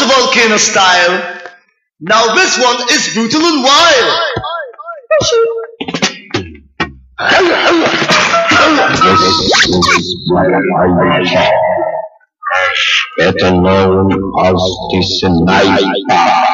the volcano style. Now this one is brutal and wild. Better known as the Sniper.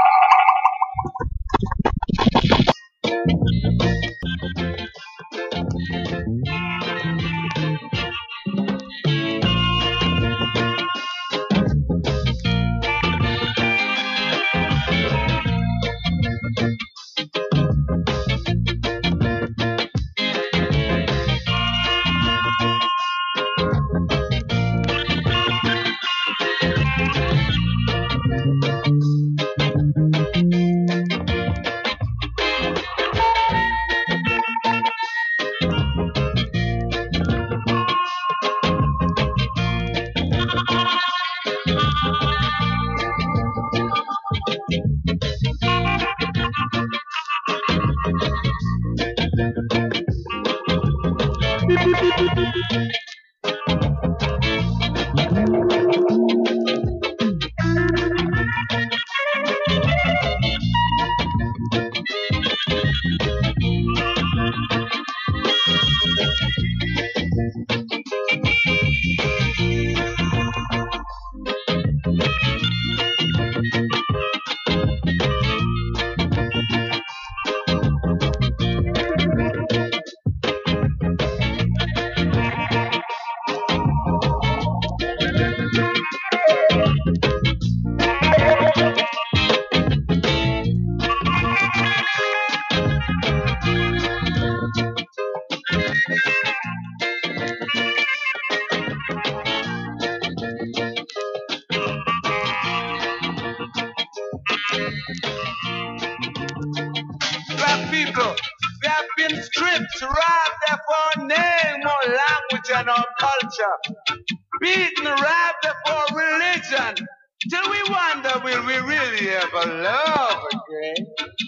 Black people, we have been stripped, robbed of our name, our language, and our culture. Beaten, robbed of our religion. Till we wonder, will we really ever love again?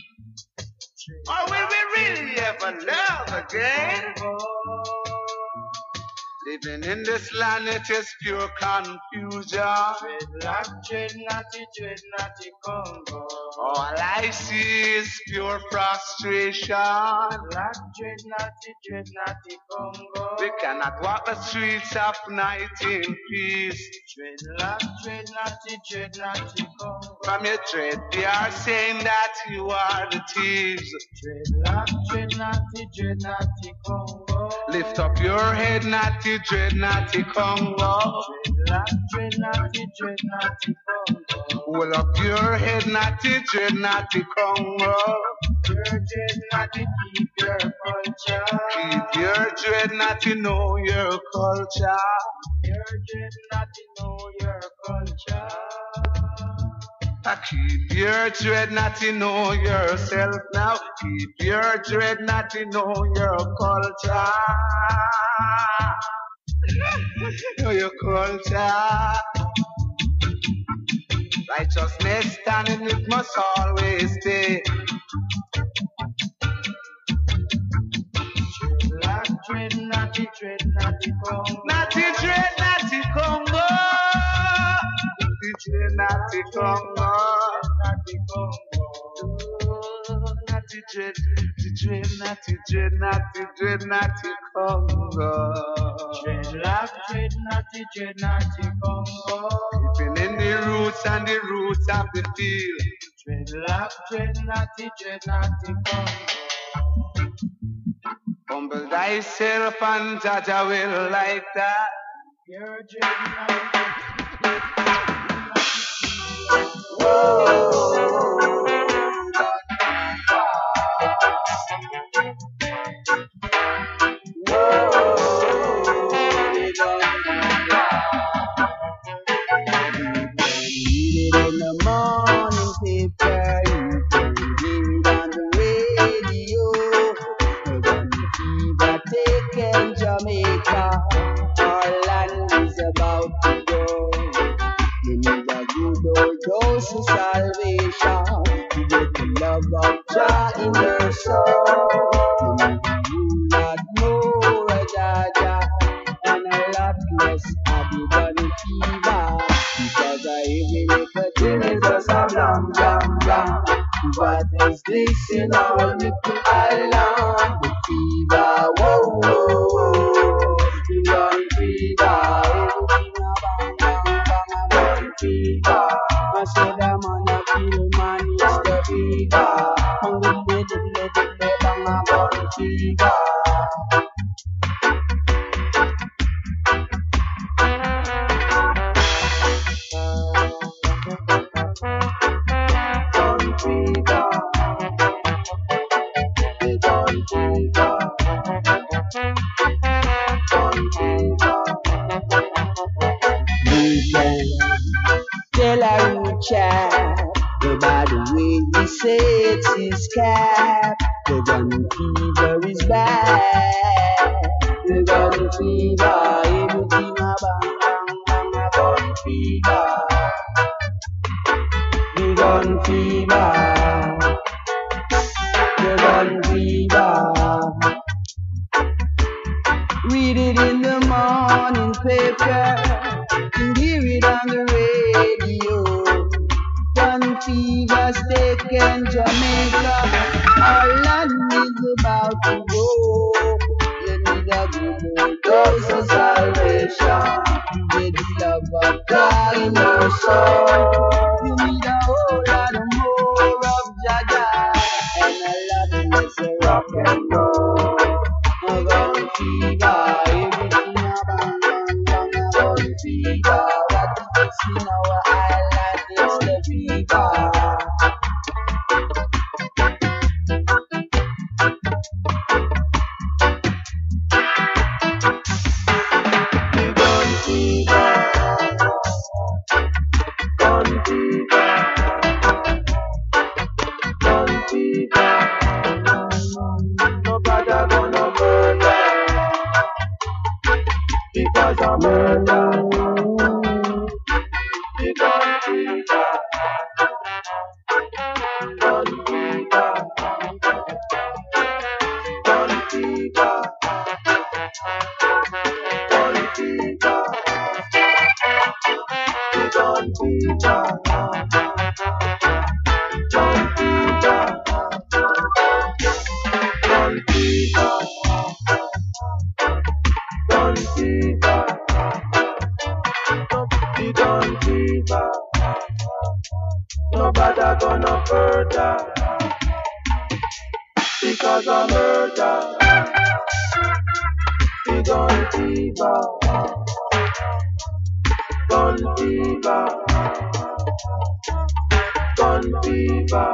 Or will we really ever love again? Living in this land, it is pure confusion. Dread naughty Congo. All I see is pure frustration. Dread naughty Congo. We cannot walk the streets of night in peace. Dread naughty Congo. From your dread, they are saying that you are the thieves. Dread naughty Congo. Lift up your head, naughty dread naughty Congo. Dread naughty Congo. Hold up your head, naughty dread naughty Congo. Dread naughty, keep your culture. Keep your dread naughty, know your culture. Your dread naughty, know your culture. Keep your dread naughty, know yourself now. Keep your dread naughty, know your culture. Know your culture. Righteousness standing, it must always stay. Dread naughty Congo. Naughty dread naughty Congo. Dread naughty Congo. Naughty dread naughty Congo. Dread naughty Congo. Keeping in the roots and the roots of the field. Dread naughty Congo. Humble thyself and Jaja will like that. Your in the morning paper, you can hear it on the radio. When the fever taken Jamaica, our land is about to go. You need a good old dose of salvation to get the love of Jah in your soul. You need a whole lot more of Jah and a lot less of the gun fever, because I every little thing this in our little island. The fever, whoa, whoa, whoa. The gun fever, everything a bang, bang, bang, a gun fever. I said the man a kill man, it's the fever. And we let it bang, a gun fever. Tell a rude chap about the way he sets his cap. The gun fever is bad. The gun fever, everything a bang, bang, bang, a gun fever. The gun fever. The gun fever. Read it in the morning paper and hear it on the radio. Gun fever's taken Jamaica. Our land is about to go. You need a good old dose of salvation. You get the love of God in your soul. You need a whole lot more of Jaja and a lot less of rock and roll. A gun fever, everything a bang, bang, bang, a gun fever. What is this in our island? It's the fever. The gun fever, gun fever, gun fever. Nobody gonna murder because of murder. The gun fever, gun fever, gun fever, gun fever, the gun fever, gun fever, gun fever, gun fever, the gun fever. Nobody gonna murder because of murder. The gun fever, gun fever, gun fever,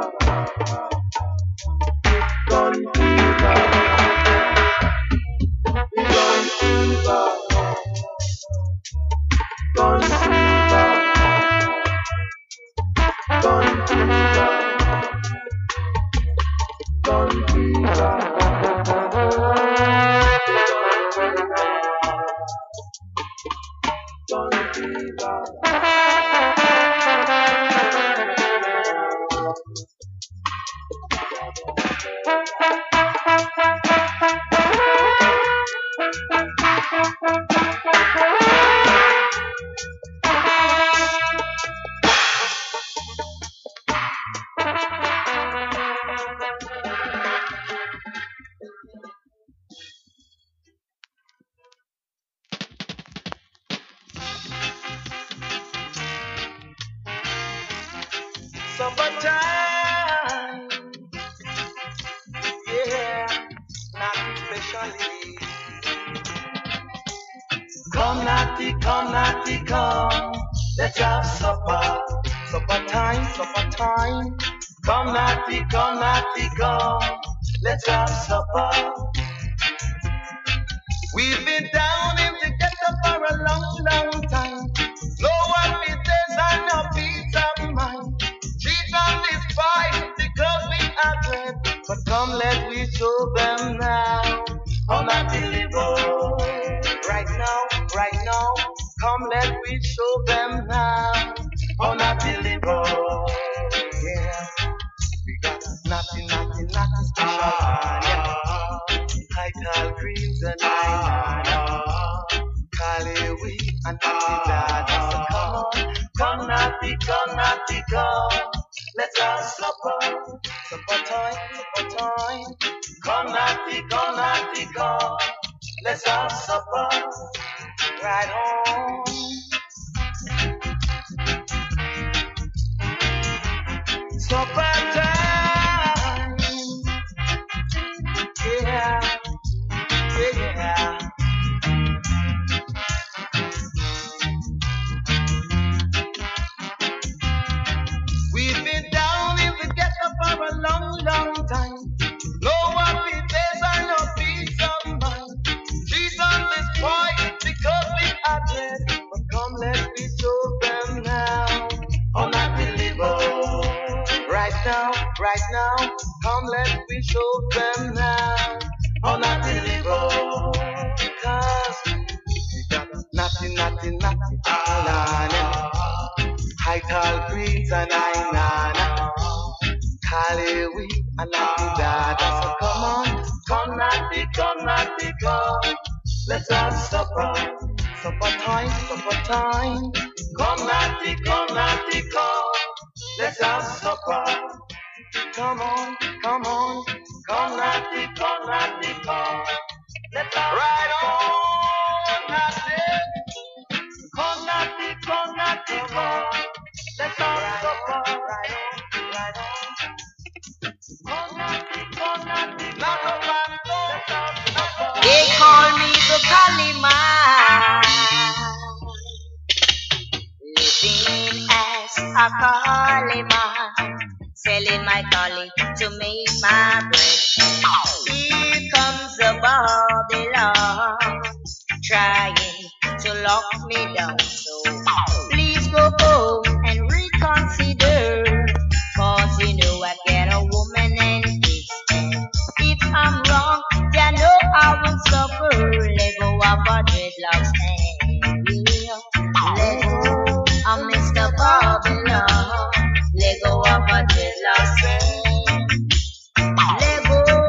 gun fever, the gun fever, gun fever, gun fever, gun fever. Summertime, yeah, not especially. Come, Natty, come, let's have supper. Supper time, supper time. Come, Natty, come, let's have supper. We've been down in the ghetto for a long, long time. No happy days and no peace of mind. Cheat on this fight because we are dead. But come, let we show them now how not to live. Right now, come, let we show them now how not to live. Yeah, we got nothing special. Yeah. I call greens and Cali wheat and Natty Dada. So come, Natty, come. Let's have supper time. show them now how not to live on. Cause we got nothing, alana. High tall greens and I nana. Cali we and nothing dada. So come natty, come. Let's have supper time. Come natty, come. Let's have supper. Come on, come natty, come. Let's have right on, natty. Come natty, come. Let's have supper. Right on. Come natty, knock up and go. Let's have supper. They call me the Kaliman, living as a Kaliman, selling my collie to make my bread. Here comes the Babylon, trying to lock me down. So please go home and reconsider, cause you know I get a woman and kids. If I'm wrong, you know I will suffer. Let go of our dreadlocks and let go of Mr. Babylon. Let go of our dreadlocks and let go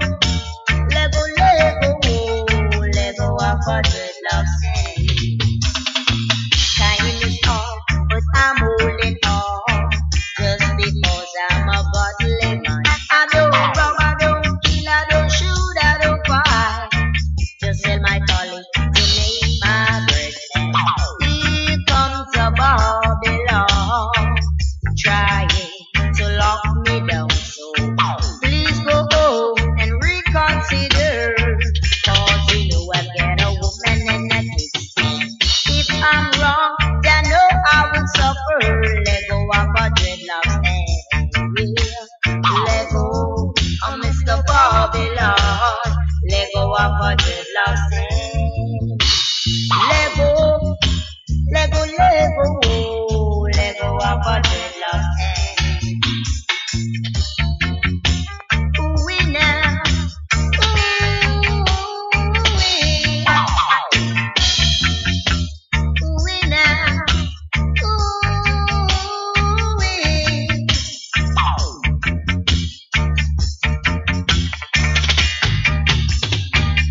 of our dreadlocks and time is up, but I'm holding on just because I'm a godly man. I don't rob, I don't kill, I don't shoot, I don't fight. Just sell my collie to make my bread. Here comes a Babylon, trying to lock me down. So please go home and reconsider, cause you know I've got a woman and a kid. If I'm wrong, you know I will suffer. Let go of our dreadlocks and let go of Mr. Babylon. Let go of our dreadlocks and let go of our dreadlocks and we now, we now,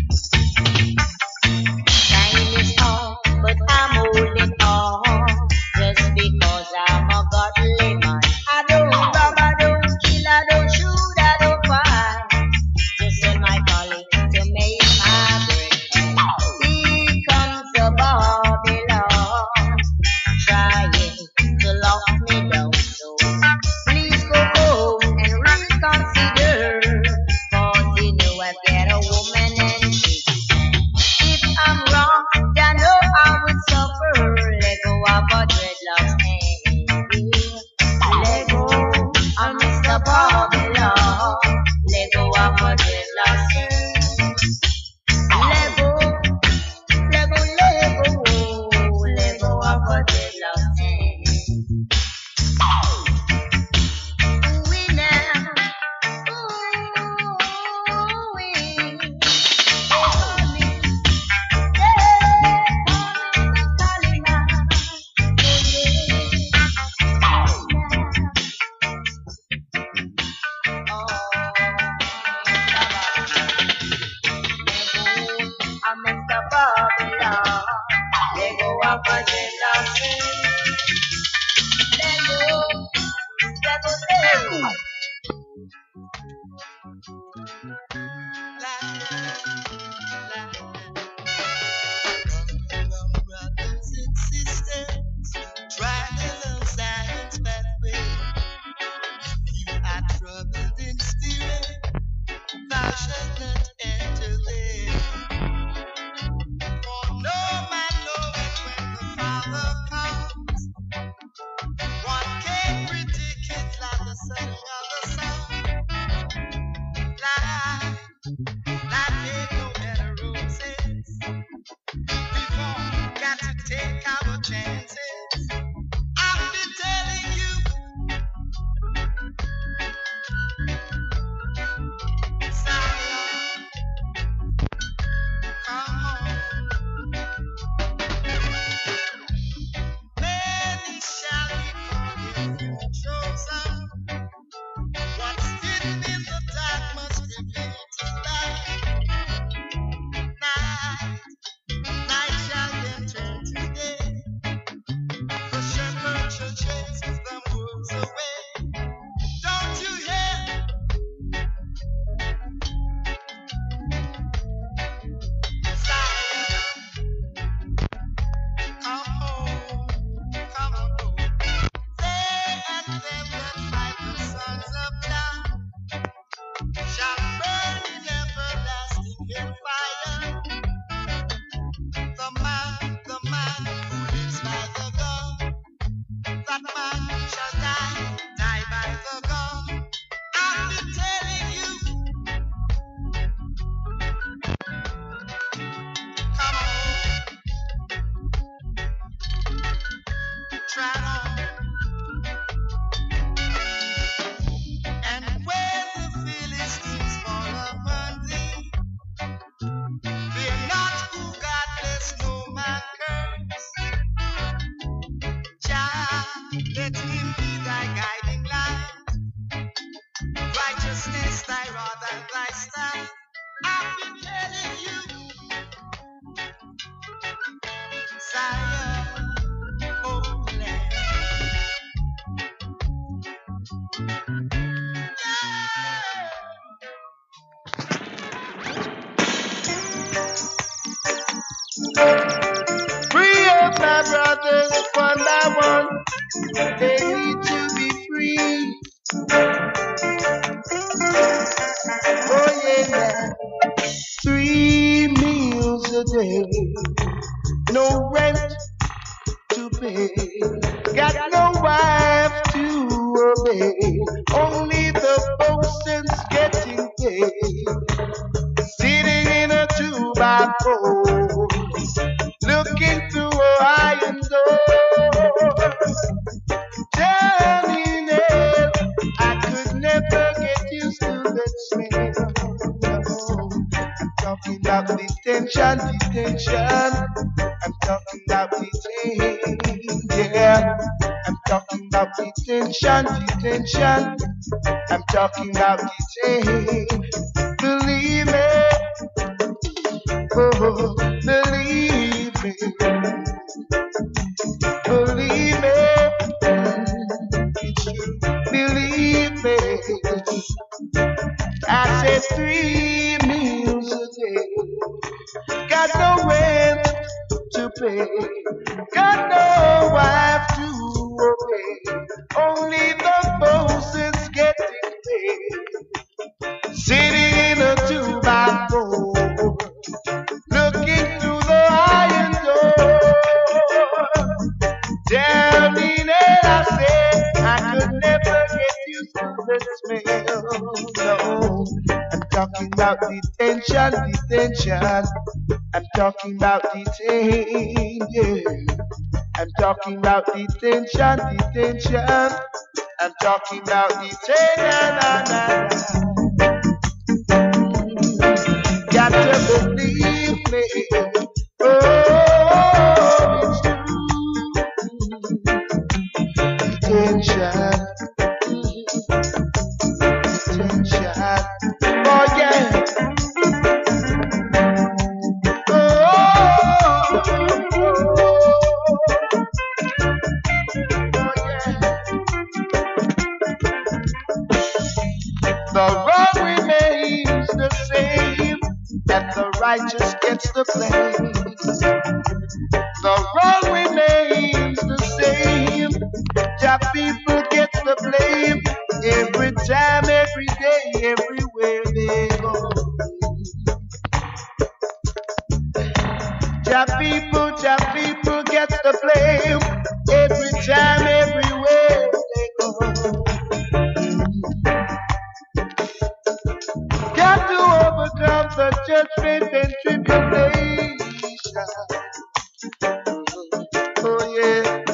time is up, but I'm holding on to chase them wolves away. Don't you hear? Zion, come home, come on home. They and them that fight the sons of God shall burn in everlasting hellfire. The man who lives by the gun, that man shall die by the gun. I've been telling you, come on, try on. And when the Philistines fall upon thee, fear not who God bless, no man curse. Jah, let him be thy guiding light, righteousness thy rod and thy staff. I've been telling you, Zion, oh land. Free up my brothers one by one. They need to be free. Oh yeah, 3 meals a day, no rent to pay, got no wife to obey. Only the bosun's getting paid, sitting in a 2x4, looking through a iron door. Turning it, I could never get used to that smell. No, I'm talking about detention. I'm talking about detention. Yeah, I'm talking about detention. I'm talking about detention. Believe me, oh, believe me. Believe me, it's true. Believe me. I said 3 meals a day, got no rent to pay, got no wife to obey. Only the bosun's getting paid, sitting in a 2x4, looking through the iron door. Down in it, I said I could never get used to the smell. No, I'm talking about detention. I'm talking about detention. Yeah. I'm talking about detention. I'm talking about detention. Got to believe me. Oh, it's true. Detention. Oh yeah. The wrong remains the same, and the righteous gets the blame. The wrong remains the same, the people get the blame. Every time, every day, everywhere they go. The people get the blame. Every time, everywhere they go. Got to overcome the judgment and tribulation. Oh yeah.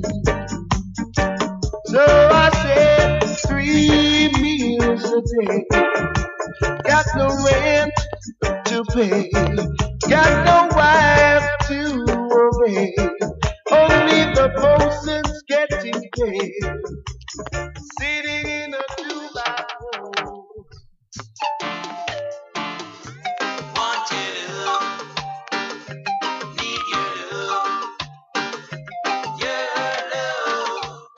So I said 3 meals a day, got no rent to pay, got no wife to obey. Only the bosun's getting paid, sitting in a 2x4. Want your love, need your love, your love.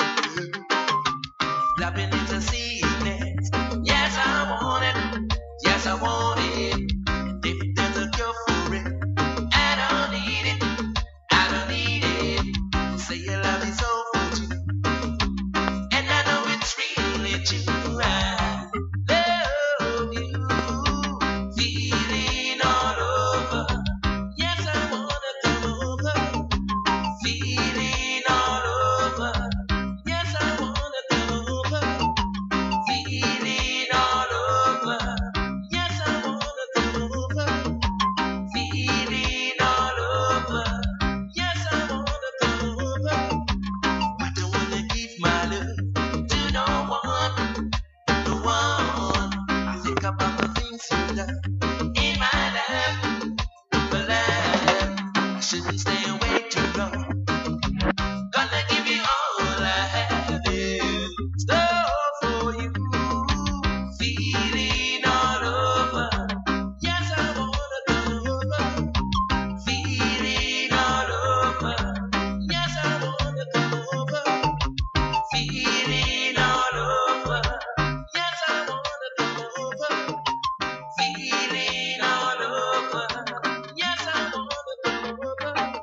Loving is a sickness. Yes, I want it. Yes, I want it. If there's a cure for it, I don't need it. I don't need it. Say your love is all for you, and I know it's really true. I love you, feeling all over. Yes, I wanna come over, feeling all over. Yes, I wanna come over, feeling all over. Yes, I wanna come over, feeling all over. Yes, I wanna come over. I don't wanna give my love to no one, no one. I think about the things you done in my life, but I shouldn't stay away too long. Gonna give you all I have in store for you, feeling all over. Yes, I wanna come over, feeling all over. Yes, I wanna come over, feeling all over. Yes, I wanna come over, feeling all over. Yes, I wanna come over.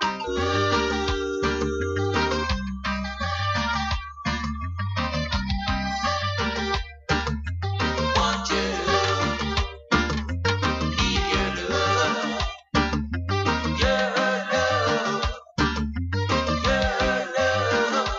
Want your love, need your love, your love, your love.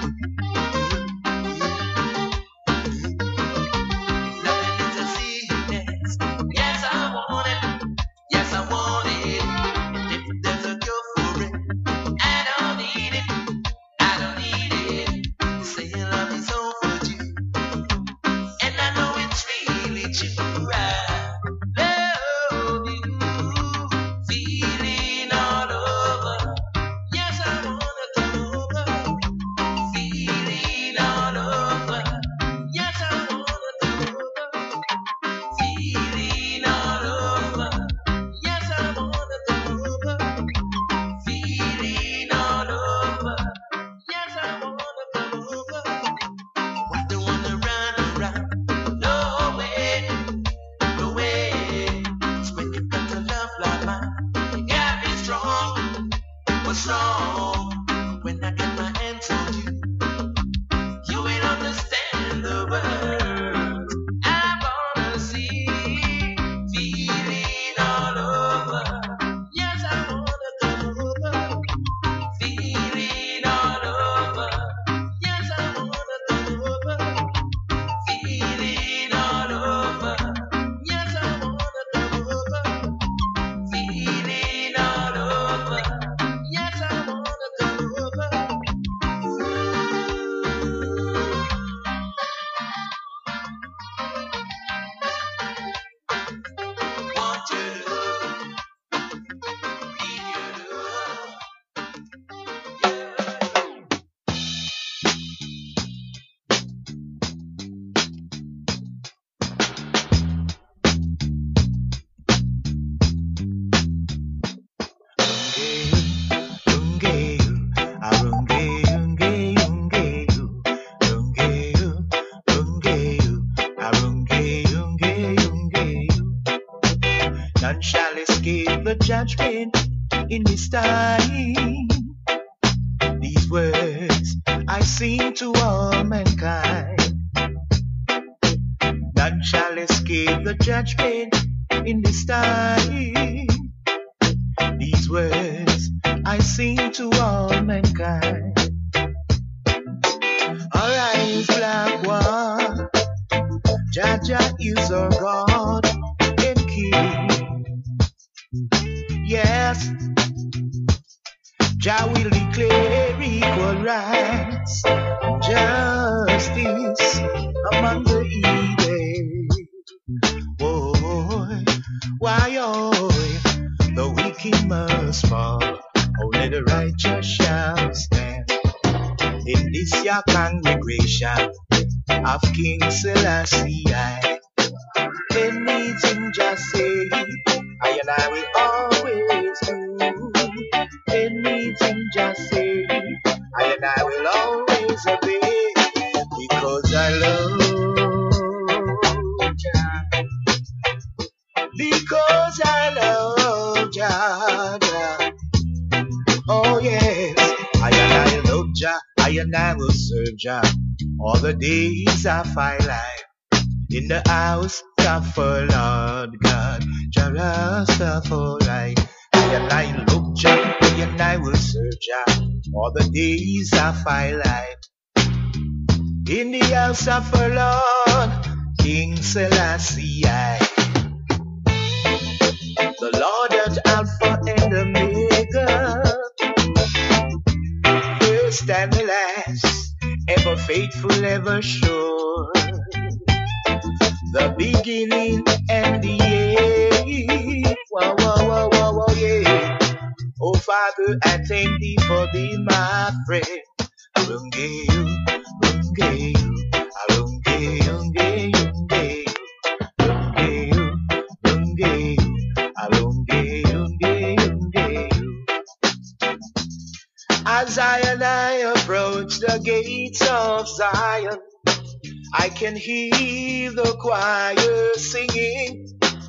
Loving is a sickness. Yes, I want it. Yes, I want it. If there's a cure for it, I don't need it. I don't need it. Say your love is all for you, and I know it's really true. I love you, feeling all over. Yes, I wanna come over, feeling all over. Yes, I wanna come over, feeling all over. Yes, I wanna come over, feeling all over. Yes, I wanna come over. I don't wanna run around. No way, no way. It's when you got a love like mine, you gotta be strong. What's wrong? When I get my hands on you, you will understand the words I wanna see. Feeling all over. Yes, I wanna come over, feeling all over. Yes, I wanna come over, feeling all over. Yes, I wanna come over, feeling all over. Yes, I wanna come over. Want your love, need your love, your love. None shall escape the judgment in this time. These words I sing to all mankind. None shall escape the judgment in this time. These words I sing to all mankind. Arise, Black One, Jaja is our God and King. Yes, Jah will declare equal rights, justice among the heathen. Boy, why, oh, the wicked must fall, only the righteous shall stand. In this your congregation of King Selassie, anything just say, I and I will always do. Anything just say, I and I will always obey, because and I will serve Jah all the days of my life. In the house of our Lord God, Jah Rastafari. I and I look Jah, I and I will serve Jah all the days of my life. In the house of our Lord, King Selassie, the Lord is Alpha and Omega, first and the last, ever faithful, ever sure, the beginning and the end. Whoa, whoa, whoa, whoa, whoa, yeah. Oh Father, I thank thee for being my friend. Rungeyu, rungeyu, rungeyu, rungeyu, rungeyu, rungeyu, rungeyu. As I and I approach the gates of Zion, I can hear the choir singing.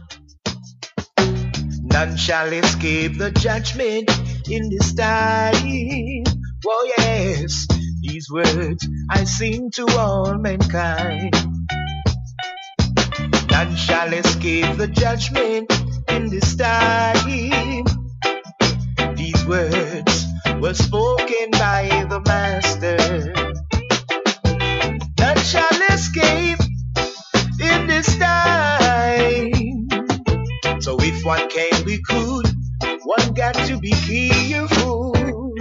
None shall escape the judgment in this time. Oh yes, these words I sing to all mankind. None shall escape the judgment in this time. These words were spoken by the Master. None shall escape in this time. So if one can be good, one got to be careful.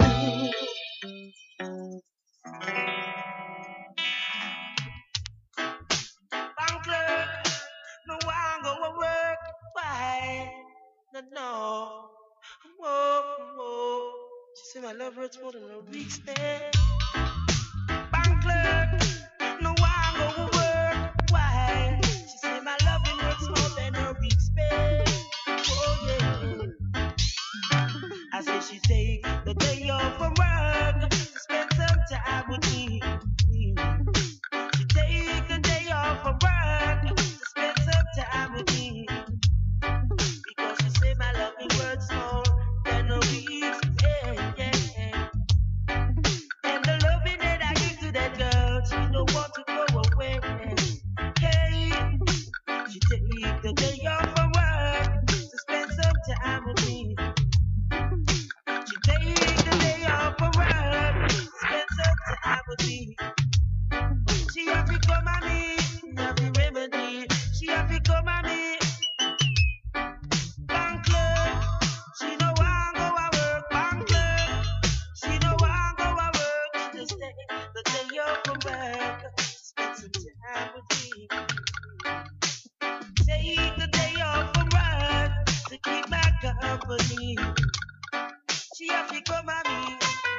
Bank clerk, no one go to work. Why? No. Whoa. She said my love hurts more than a week's pay. Bank clerk, no one go to work. Why? She said my loving hurts more than a week's pay. Oh yeah. I said she take the day off from work to spend some time with me. She take the day off from work to spend some time with me. Because she say my loving words more than a week's pay. Yeah. And the loving that I give to that girl, she don't want to go away. Hey, she take the day off from work to spend some time with me. She take the day off from work to spend some time with me. She have to come at me, have to remedy. She have to come at me. Bank clerk, she no want go to work. Bank clerk, she no want go to work. She just take the day off from work to spend some time with me. Take the day off from work to keep my company. She have to come at me.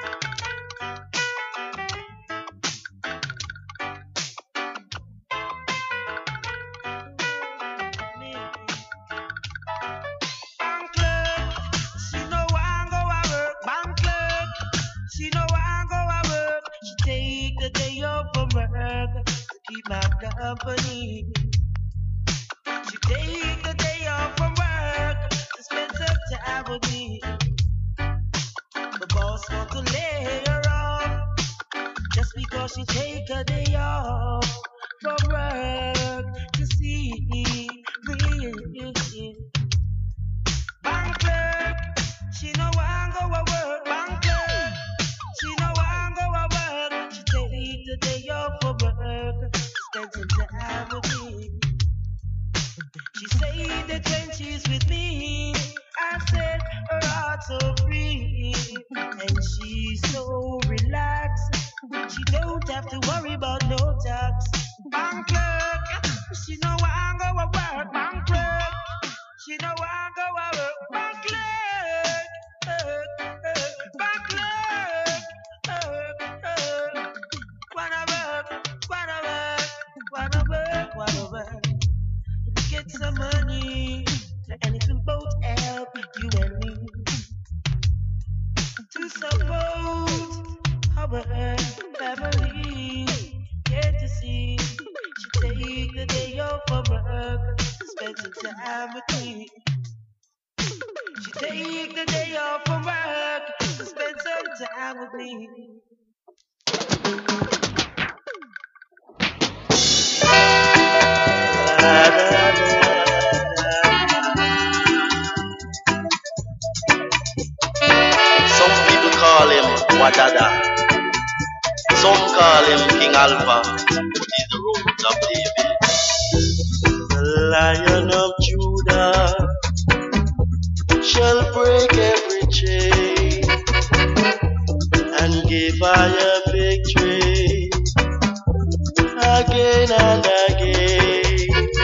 Bank clerk, she no want go to work. Bank clerk, she no want go to work. She take the day off from work to keep my company. She take the day off from work to spend some time with me. The boss want to lay her off just because she take a day off from work to see me. Bank clerk, she no want go to work. Bank clerk, she no want go to work. She take the day off from work to spend some time with me. She say that when she's with me, I set her heart so free, and she's so relaxed. She don't have to worry about no tax. Bank clerk, she no want go to work. Bank clerk, she no want go to work. Bank clerk, bank clerk, wanna work. Get some money, and it will both help you and me to support our family. Get to see, she take the day off from work to spend some time with me. She take the day off from work to spend some time with me. Some people call him Wadada. Some call him King Alpha. He's the root of David. The Lion of Judah shall break every chain and give I a victory again and again.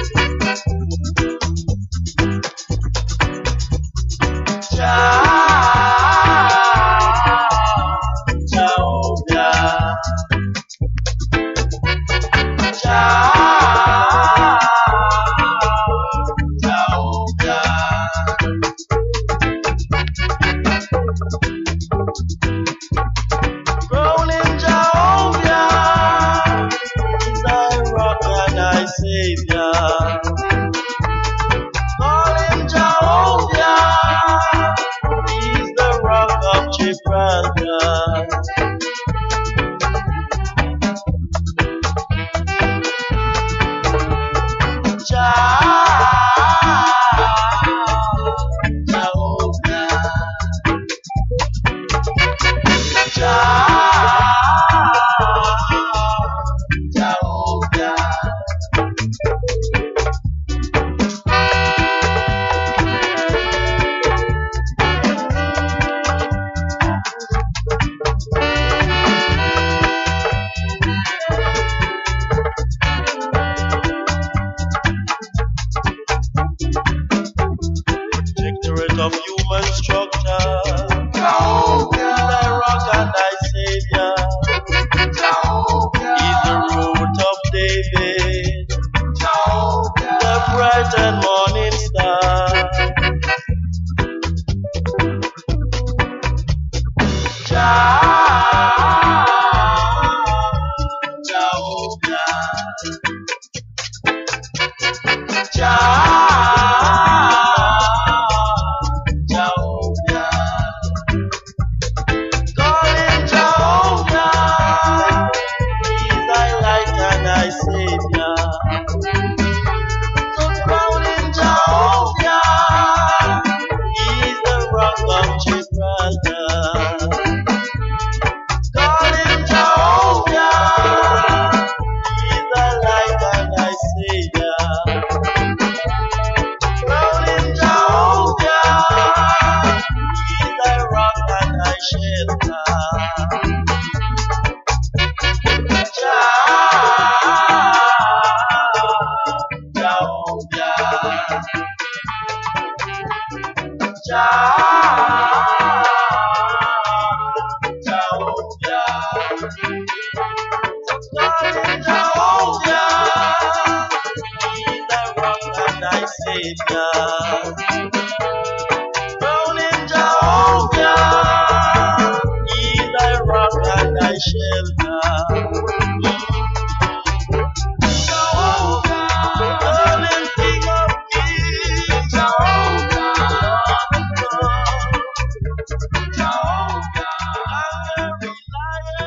Jehovah, Rolling Jehovah, thy rock and thy savior. Rolling Jehovah, he's the rock of Gibraltar. Protectorate of human structure, thy rock and thy savior. He's the root of David, the bright and morning star. Calling Jehovah, he's thy light and thy savior. So calling Jehovah, he's the rock of Gibraltar. Calling Jehovah, he's thy light and thy savior. Calling Jehovah, he's thy rock and thy shelter. Savior, Rolling Jehovah, he's thy rock and thy shelter. Jehovah, rolling King of Kings, Jehovah, Hungry Lion.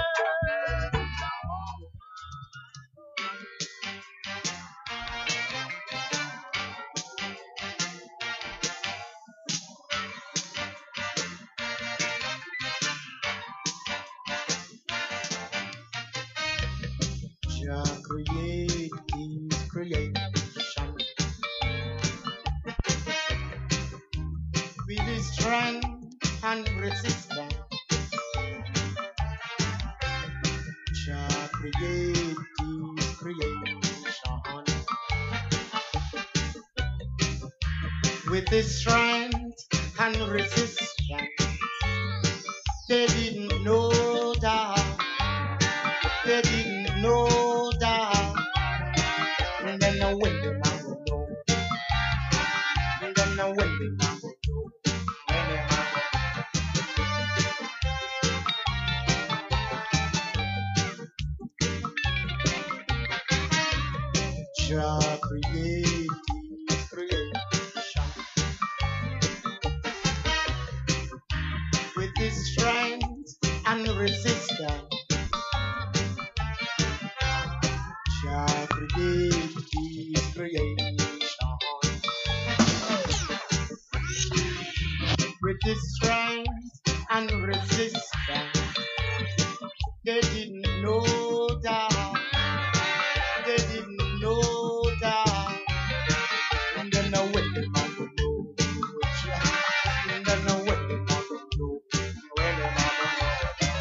Jah create His creation with His strength and resistance. Jah create His creation with His strength and resistance. They didn't know that. They didn't know that. And then I went them I would know. And then I went them I would know. When them I would. Jah create His creation with His strength and resistance. Jah create His creation his strength and resistance. They didn't know that. They didn't know that. And then I went them on the road. And then I went them on the road. Went them on the road.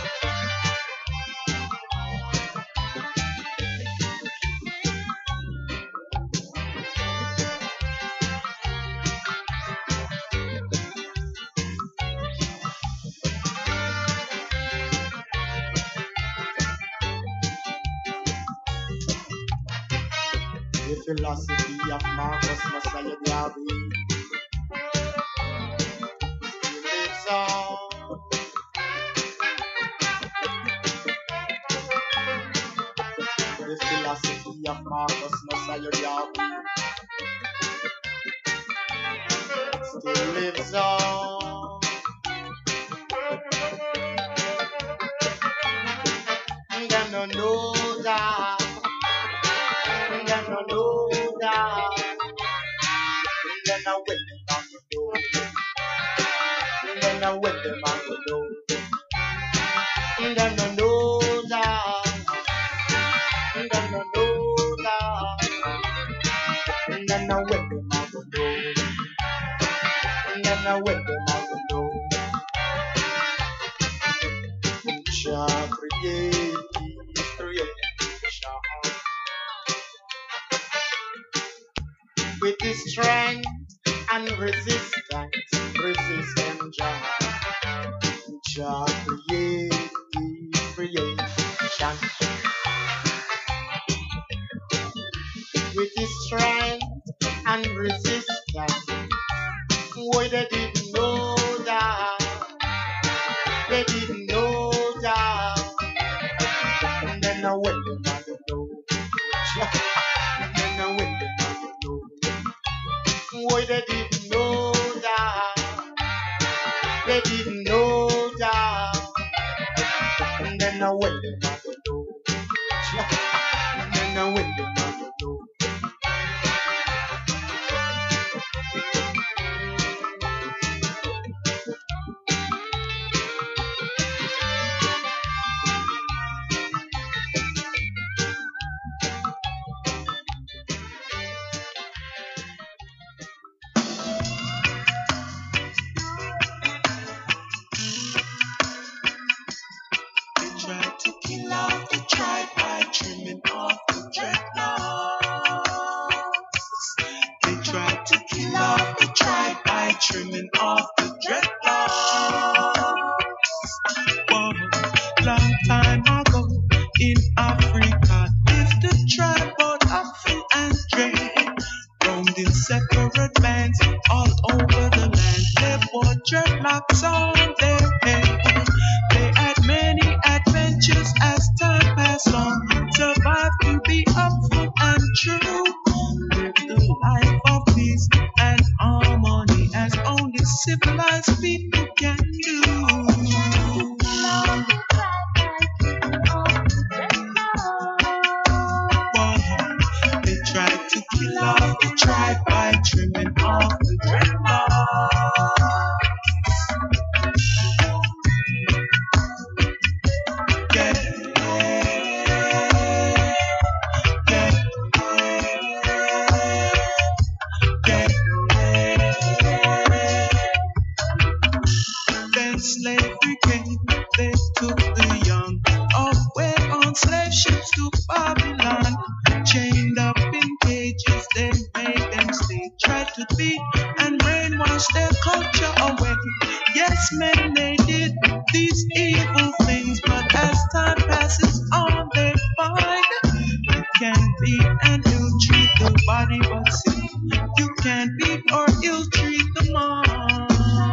The philosophy of Marcus Messiah Garvey still lives on. The philosophy of Marcus Messiah Garvey still lives on. And I know that. And I know that. And then I went them on the door. And then I went them on the door. And then I know that. And then I know that. And then I went them on the door. And then I went them on the door. Jah create his creation with his strength and resistance, resistant Jah. Jah create his creation with his strength and resistance. Why they didn't know that? They didn't know that. And then I went them on the door. And then I went them on the door. Why they didn't know that? They didn't know that. And then I went them on the door. And then I went them on the door. Tried to kill off the tribe by trimming off the dreadlocks. They tried to kill off the tribe by trimming off the dreadlocks. Whoa, long time ago in Africa lived the tribe of Afri and Dre. Roamed in separate bands all over the land. They wore dreadlocks on their head. They had many adventures as time passed on. Survived to be upfront and true. Lived the life of peace and harmony as only civilized people can do. Whoa, they tried to kill off the tribe by trimming off the dreadlocks. Then slavery came, they took the young away on slave ships to Babylon. Chained up in cages, they made them stay. Tried to beat and brainwash their culture away. Yes, men, they did these evil things, but as time passes on, they find you can beat and ill-treat the body, but see, you can't beat or ill-treat the mind.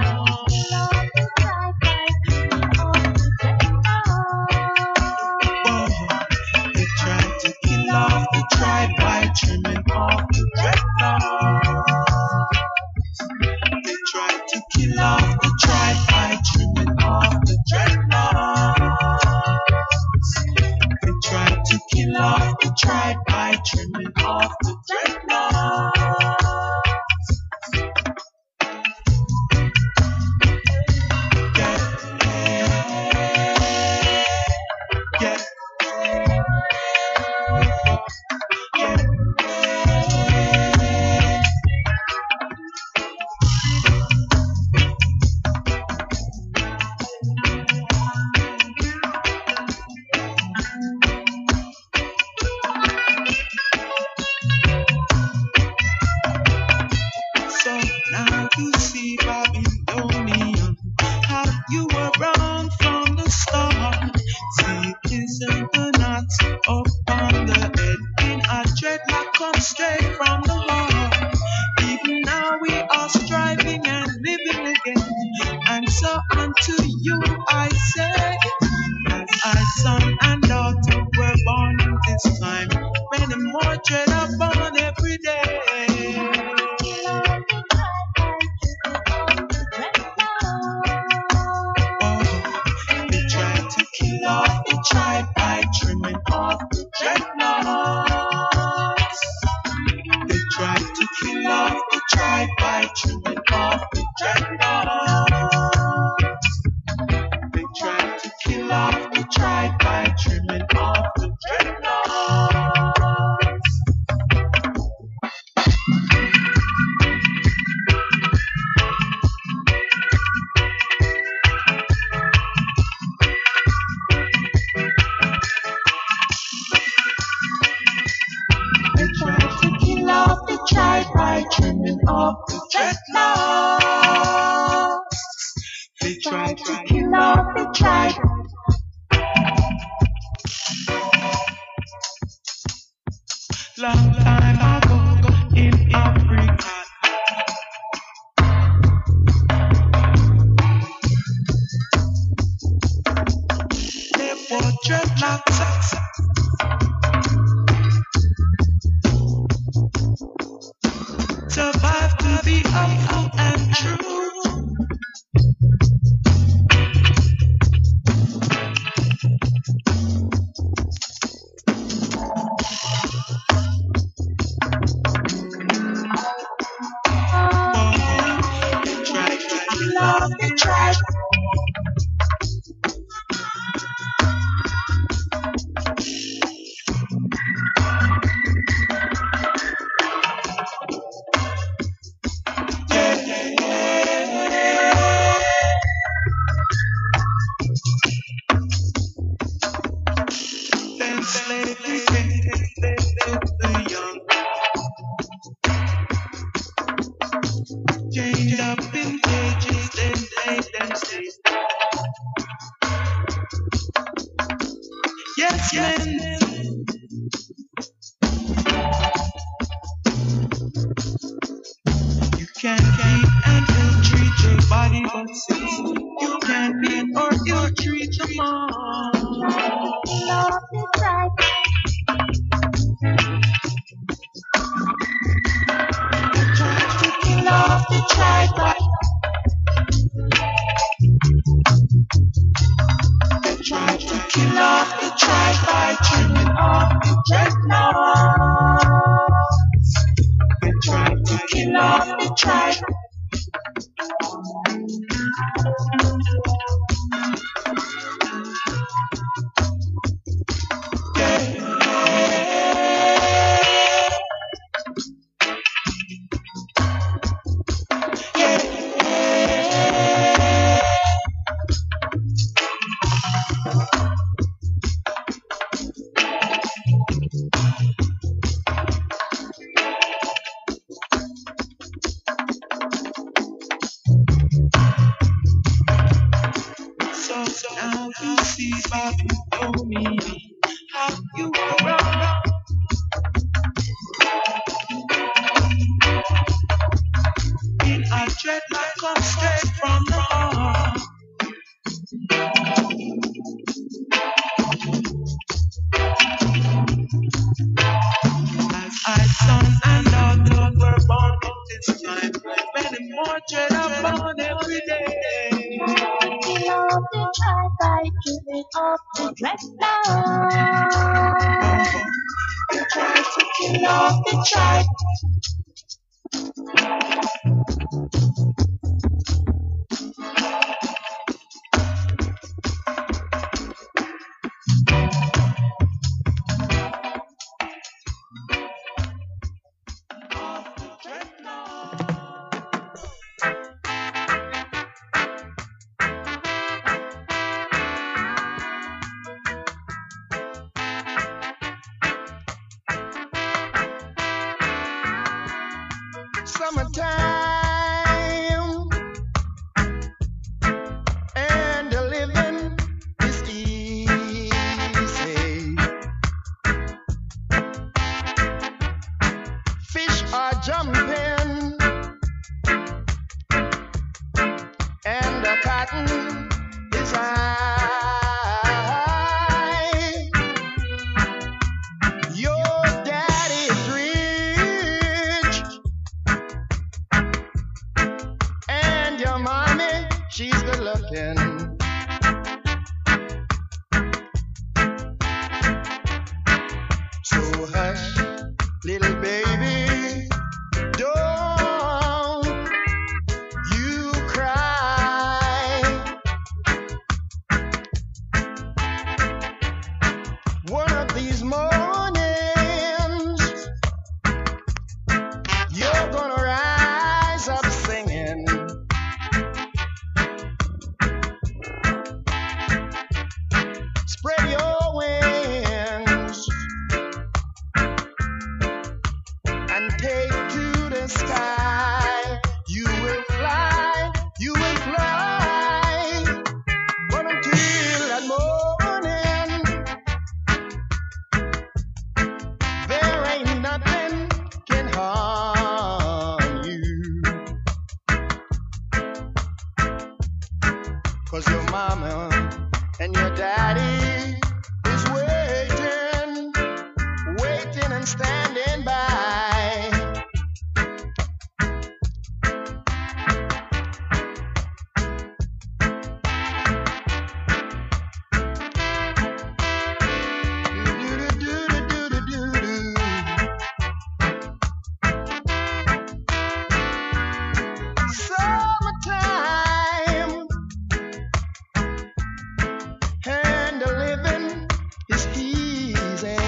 They tried to kill off the tribe by trimming off the dreadlocks. They tried to kill off the tribe by trimming off the dreadlocks. They tried to kill off the tribe by trimming off the dreadlocks. So now you see, Babylonian, how you were wrong from the start. See, it isn't the knots upon the head in a dreadlock come straight from the heart. Even now we are striving and living again. And so unto you I say, as our son and daughter were born in this time, many more dread are born every day. They try to kill off the tribe by trimming off the dreadlocks. They try to kill off the tribe by trimming off the dreadlocks. They try to kill off the tribe by trimming off the dreadlocks. They try to kill off the tribe by trimming off the dreadlocks. They try to kill off the tribe. Long time ago in Africa, they wore dreadlocks. Survive to be humble and true. They try to kill off the tribe. Then slavery came to the young, chained up in cages, then laid them safe. Yes, men. You can't keep and ill-treat your body, but since you can't beat or ill-treat your mom. Love the tribe. They try to kill off the tribe. They try to kill off the tribe by trimming off the dreadlocks. They try to kill off the tribe. So now you see, Babylonian, how you were wrong. In a dreadlock come straight from the heart. As our son and daughter were born in this time, many more dread are born every day. Love the tribe by trimming off the dreadlocks. They try to kill off the tribe. summertime, and the living is easy. Fish are jumping, and the cotton is high. Your daddy's rich, and your mommy, she's good looking. So hush, little baby, don't you cry. One of these mornings, you're gonna rise up singing. Spread your wings and take to the sky. You will fly, you will fly. But until that morning, there ain't nothing can harm you. 'Cause your mama and your daddy is waiting, waiting and standing by. Do-do-do-do-do-do-do. Summertime, and the living is easy.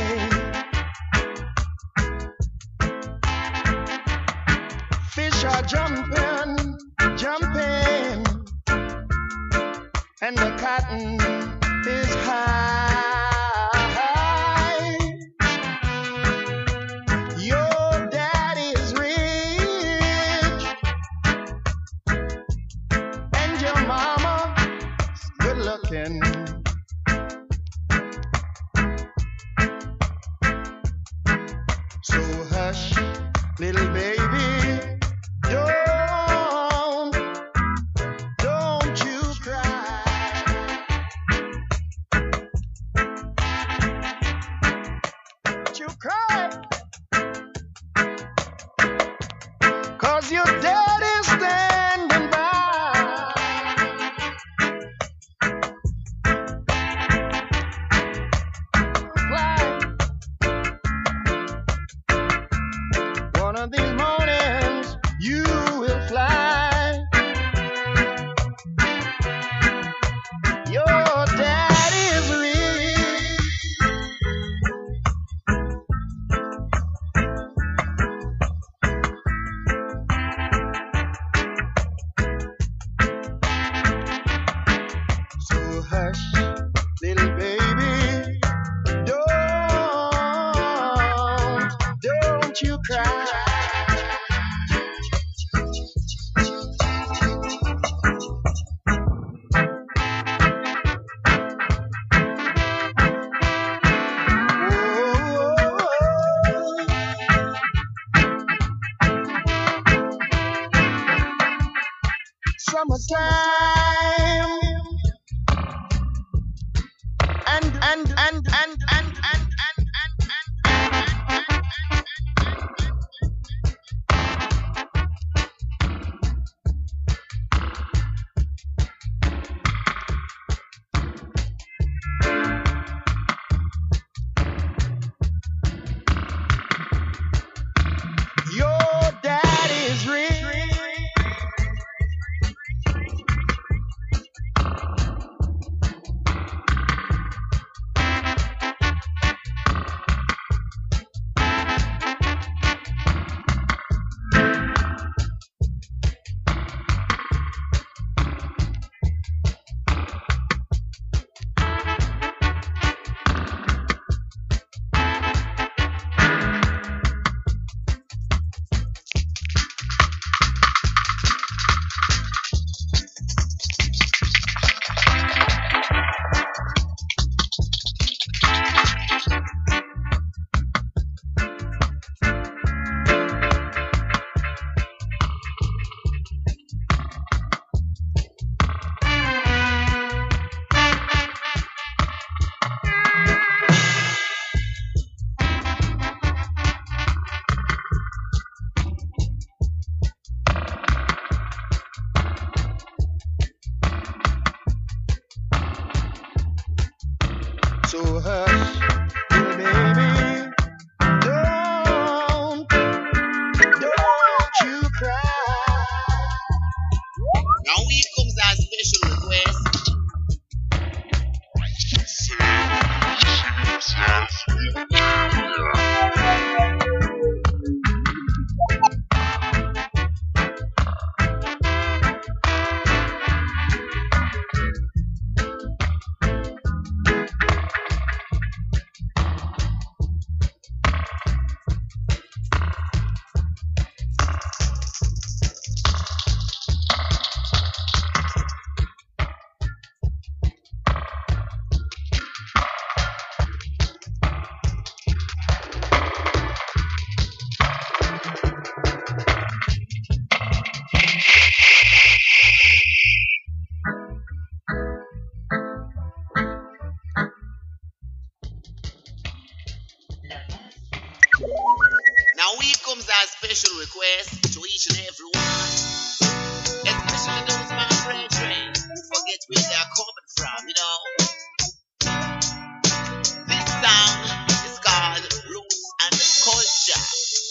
Fish are jumping, jumping, and the cotton is high. Your daddy is rich, and your mama's good looking. So hush, little baby, don't you cry. Don't you cry, 'cause your daddy's standing by. Fly. One of these mornings, you will fly. Your daddy's rich, so hush, little baby, don't you cry. Summertime, your daddy's rich, we comes our special request to each and every one, especially those my brethren who forget where they are coming from, you know. This song is called Roots and Culture.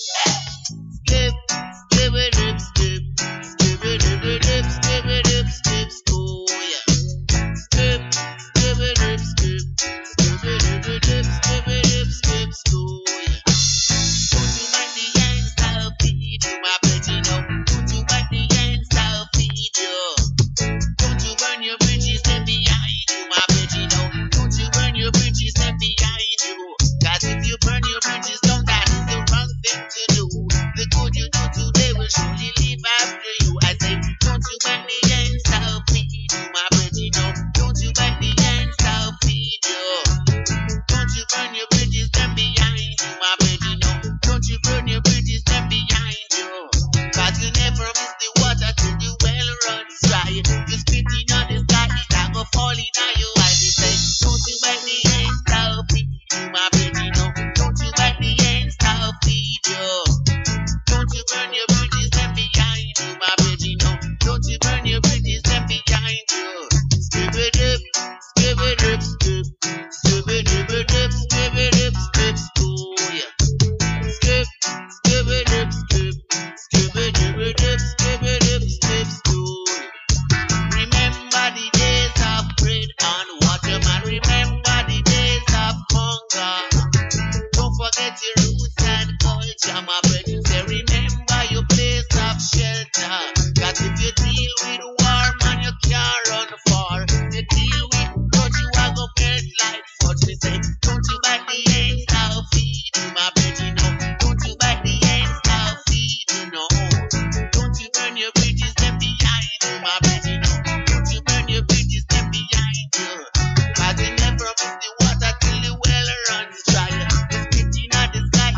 Skip, skip it up, skip, skip it up, skip it up, skip, school, yeah. Skip, skip it up, skip, skip it up, skip it up, skip, school, yeah. Don't you mind the ends I'll feed you, my pretty no. Don't you mind the ends I'll feed you. Don't you burn your bridges left behind you, my pretty no. Don't you burn your bridges left behind you. Cause if you burn your bridges down, that is the wrong thing to do. The good you do today will surely live after you. I say, don't you mind the ends I'll feed you, my pretty no. Don't you mind the ends I'll feed you. Don't you burn your bridges left behind you, my pretty no. Don't you burn your bridges left behind you. Cause you never miss the water till the well runs dry. You spitting on the sky, it's go falling on you. I say, don't you mind the ends I'll feed you, my pretty no. Don't you mind the ends I'll feed you. Don't you burn your bridges left behind you, my pretty no. Don't you burn your bridges left behind you. Skip it up, skip it up, skip. Skip it up, skip it up, skip school, yeah. Skip, skip it up, skip. Skip it up, skip it up, skip school. Remember the days of bread and water, man. Remember the days of hunger. Don't forget your roots and culture, my brethren. Say remember your place of shelter. Cause if you deal with war, man, you can't run far. You deal with what you are gonna melt like fudge. Me say, don't you bite the ends, I'll feed you, my brethren. No, don't you bite the ends, I'll feed you, no. Don't you burn your bridges left behind you, my brethren. No, don't you burn your bridges left behind you. Cause you never miss the water till the well runs dry. You spitting at the sky,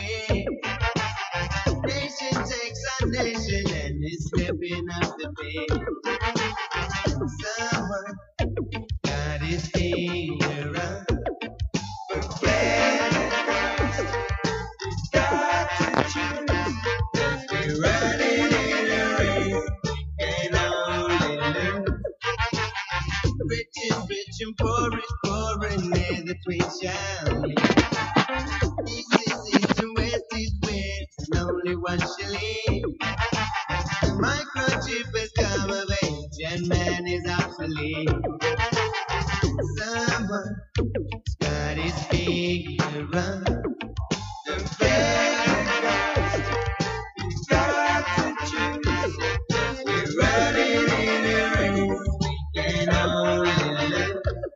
way. Nation takes a nation and is stepping up the pace. Someone got his finger up. Forget it's got to choose. Cause we're running in a race. And only lose. Rich is rich and poor is poor, and near the twin shall meet. East is east and west is west, and only one shall live. The microchip has come of age, and man is obsolete. Someone's got his finger on the best. He's got to choose. We're running in a race. We can only lose.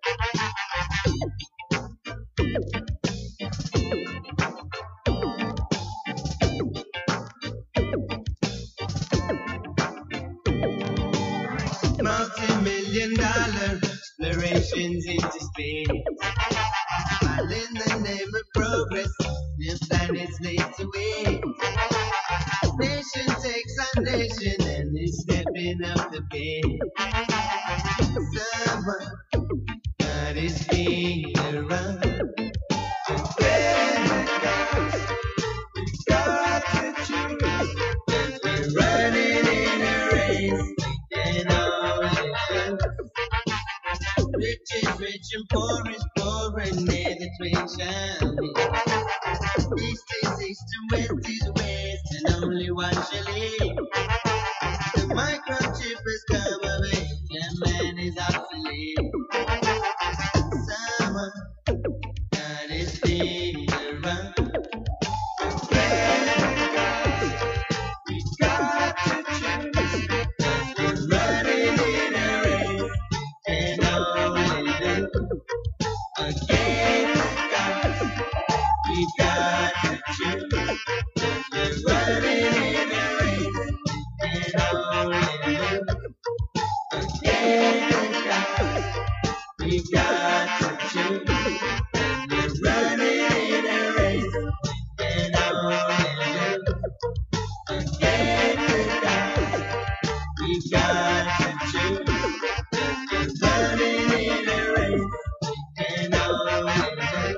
Multi-million-dollar explorations into space. While in the name of progress, the planet's laid to waste. Nation takes a nation and is stepping up the pace. Someone got his finger on the best. We've got to choose. 'Cause we're running in a race. And only lose. Rich is rich and poor is poor, and near the twin shall meet. East is east and west is west, and only one shall live. The microchip has come of age, and man is obsolete. Someone got his finger on the best. We got to choose. We're running in a race, and only lose. Against God, we got to choose. We're running in a race, and only lose. Against God, we got to choose. We're running in a race, and only lose. Against God, we got to choose. We're running in a race, and only lose.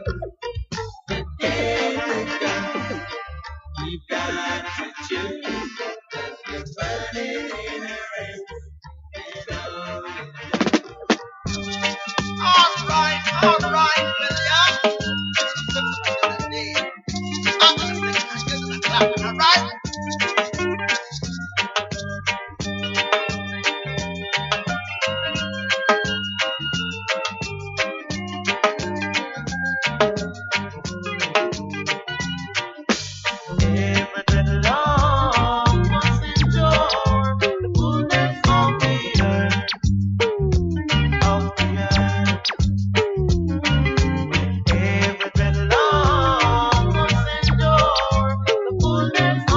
Against God, we got to choose. We're running in a race, and only lose. Alright, William. I'm gonna bring it to the clap, alright? Every little love must endure the fullness of the earth. Every little love must endure the fullness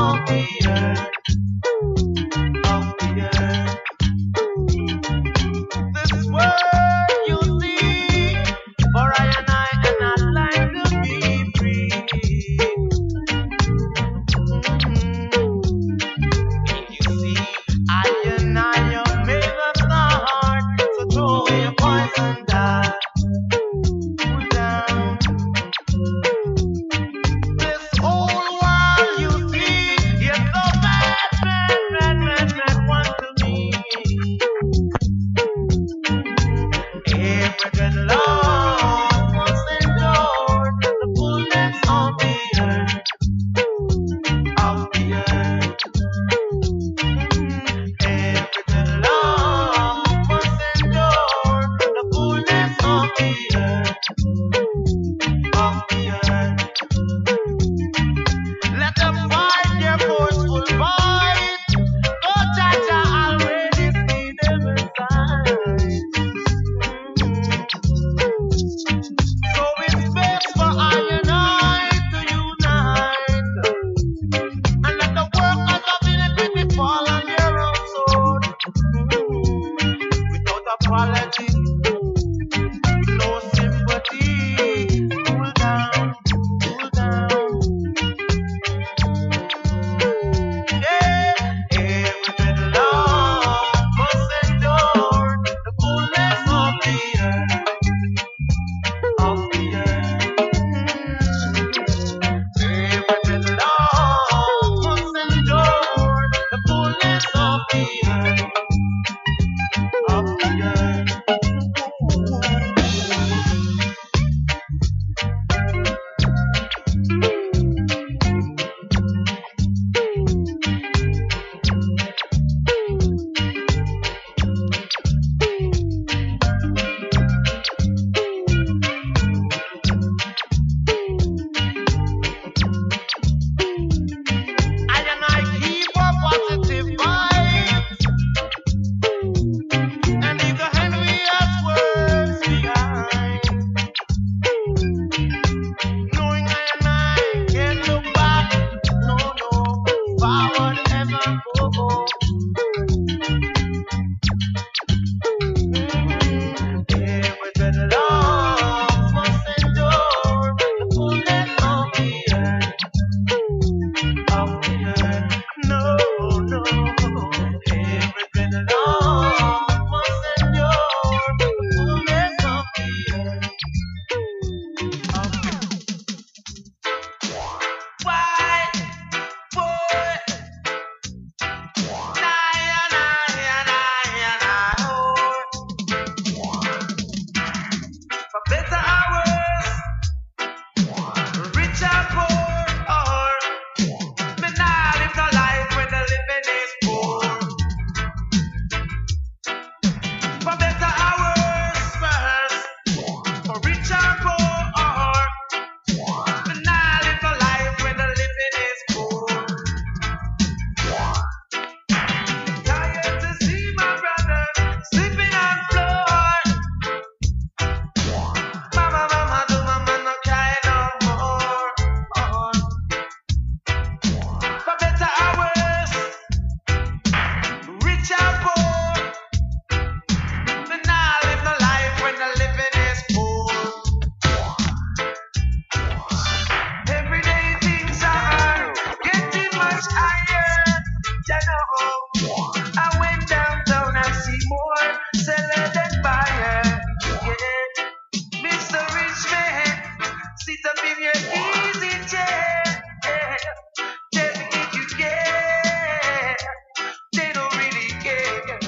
I went downtown and see more seller than buyer. Yeah. Mr. Richman, sit up in your easy chair. Yeah. Tell me if you care. They don't really care.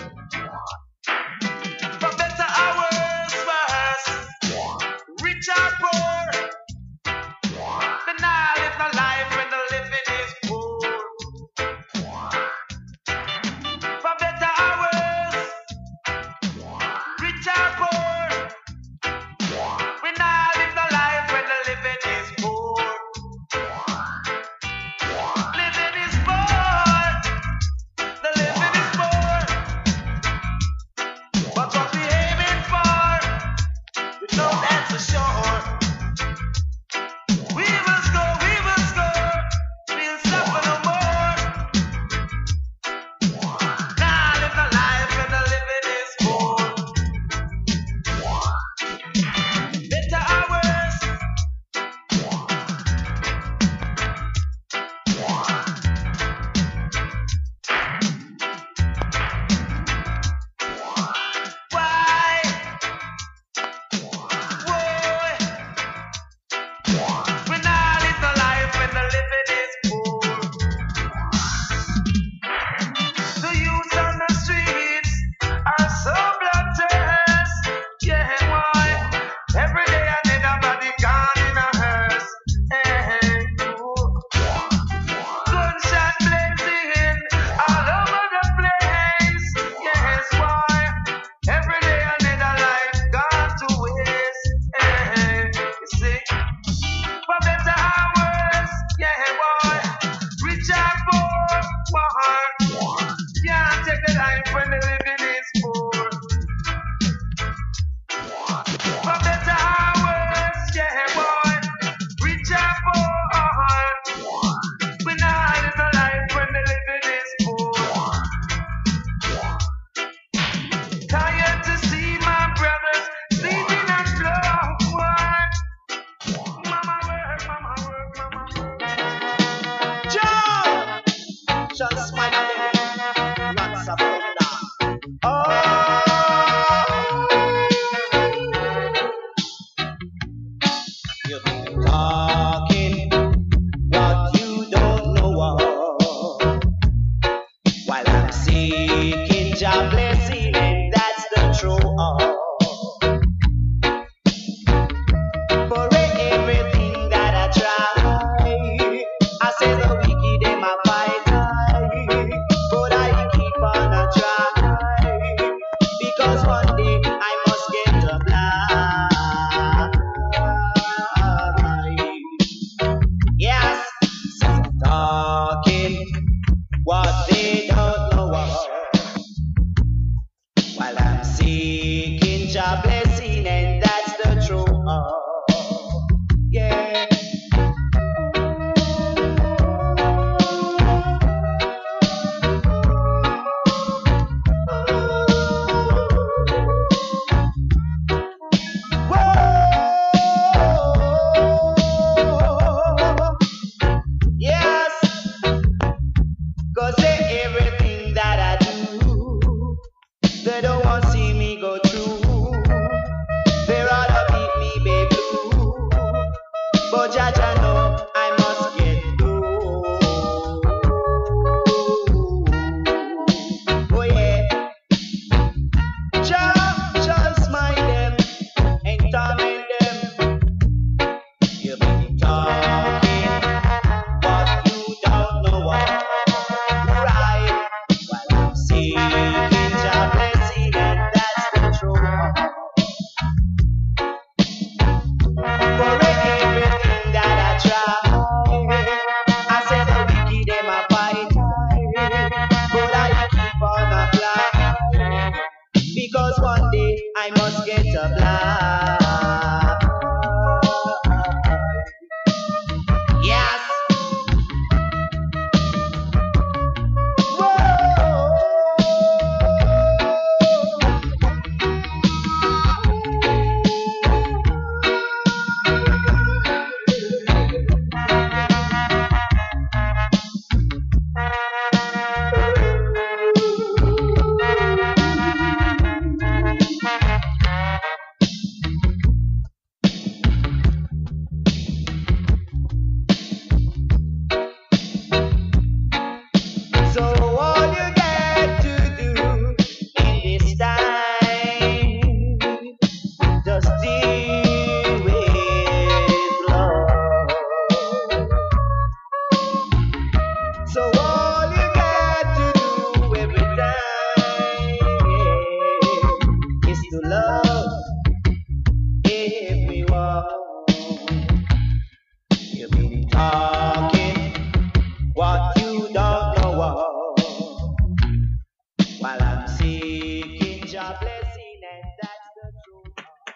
For better hours first, rich or poor. Then I live my life when the living is poor. For better hours, rich or poor. When I live the life when the living is poor. Living is poor. The living is poor. But what we aiming for, we know that's for sure. We will score, we'll suffer no more. Now live the life when the living is poor. Better hours. Why? Why? When I live the life when the living is poor. The youth on the streets are so bloodthirst. Yeah, why? Every day I need nobody gone in a hearse. Gunshot blazing all over the place. Yes, why? Every day I need a life gone to waste. You see? For better hours, yeah, boy. Rich and poor, boy. Can't take the life when the living is poor. For better hours, yeah, boy. Rich and poor. We not live the life when the living is poor. Tired to see my brothers bleeding and blood. Mama work, mama work, mama work. Joe! Just my name. Lots of thunder. Oh! You've been talking what you don't know of. While I'm seeking your blessing, and that's the truth. For everything that I try, I say the wicked in my fight, but I keep on a try, because one day I must get the blind. Yes, some talking what they don't know of. While I'm seeking your blessing, and that's the truth. Yeah. Whoa. Yes. 'Cause everything that I do, they don't want to see me go through. They rather beat me, baby, blue. But Jaja know I must get through. Oh yeah. Just mind them and torment them. You've been talking what you don't know of. Right. So all you got to do every time is to love everyone. You've been talking what you don't know of, while I'm seeking your blessing, and that's the truth.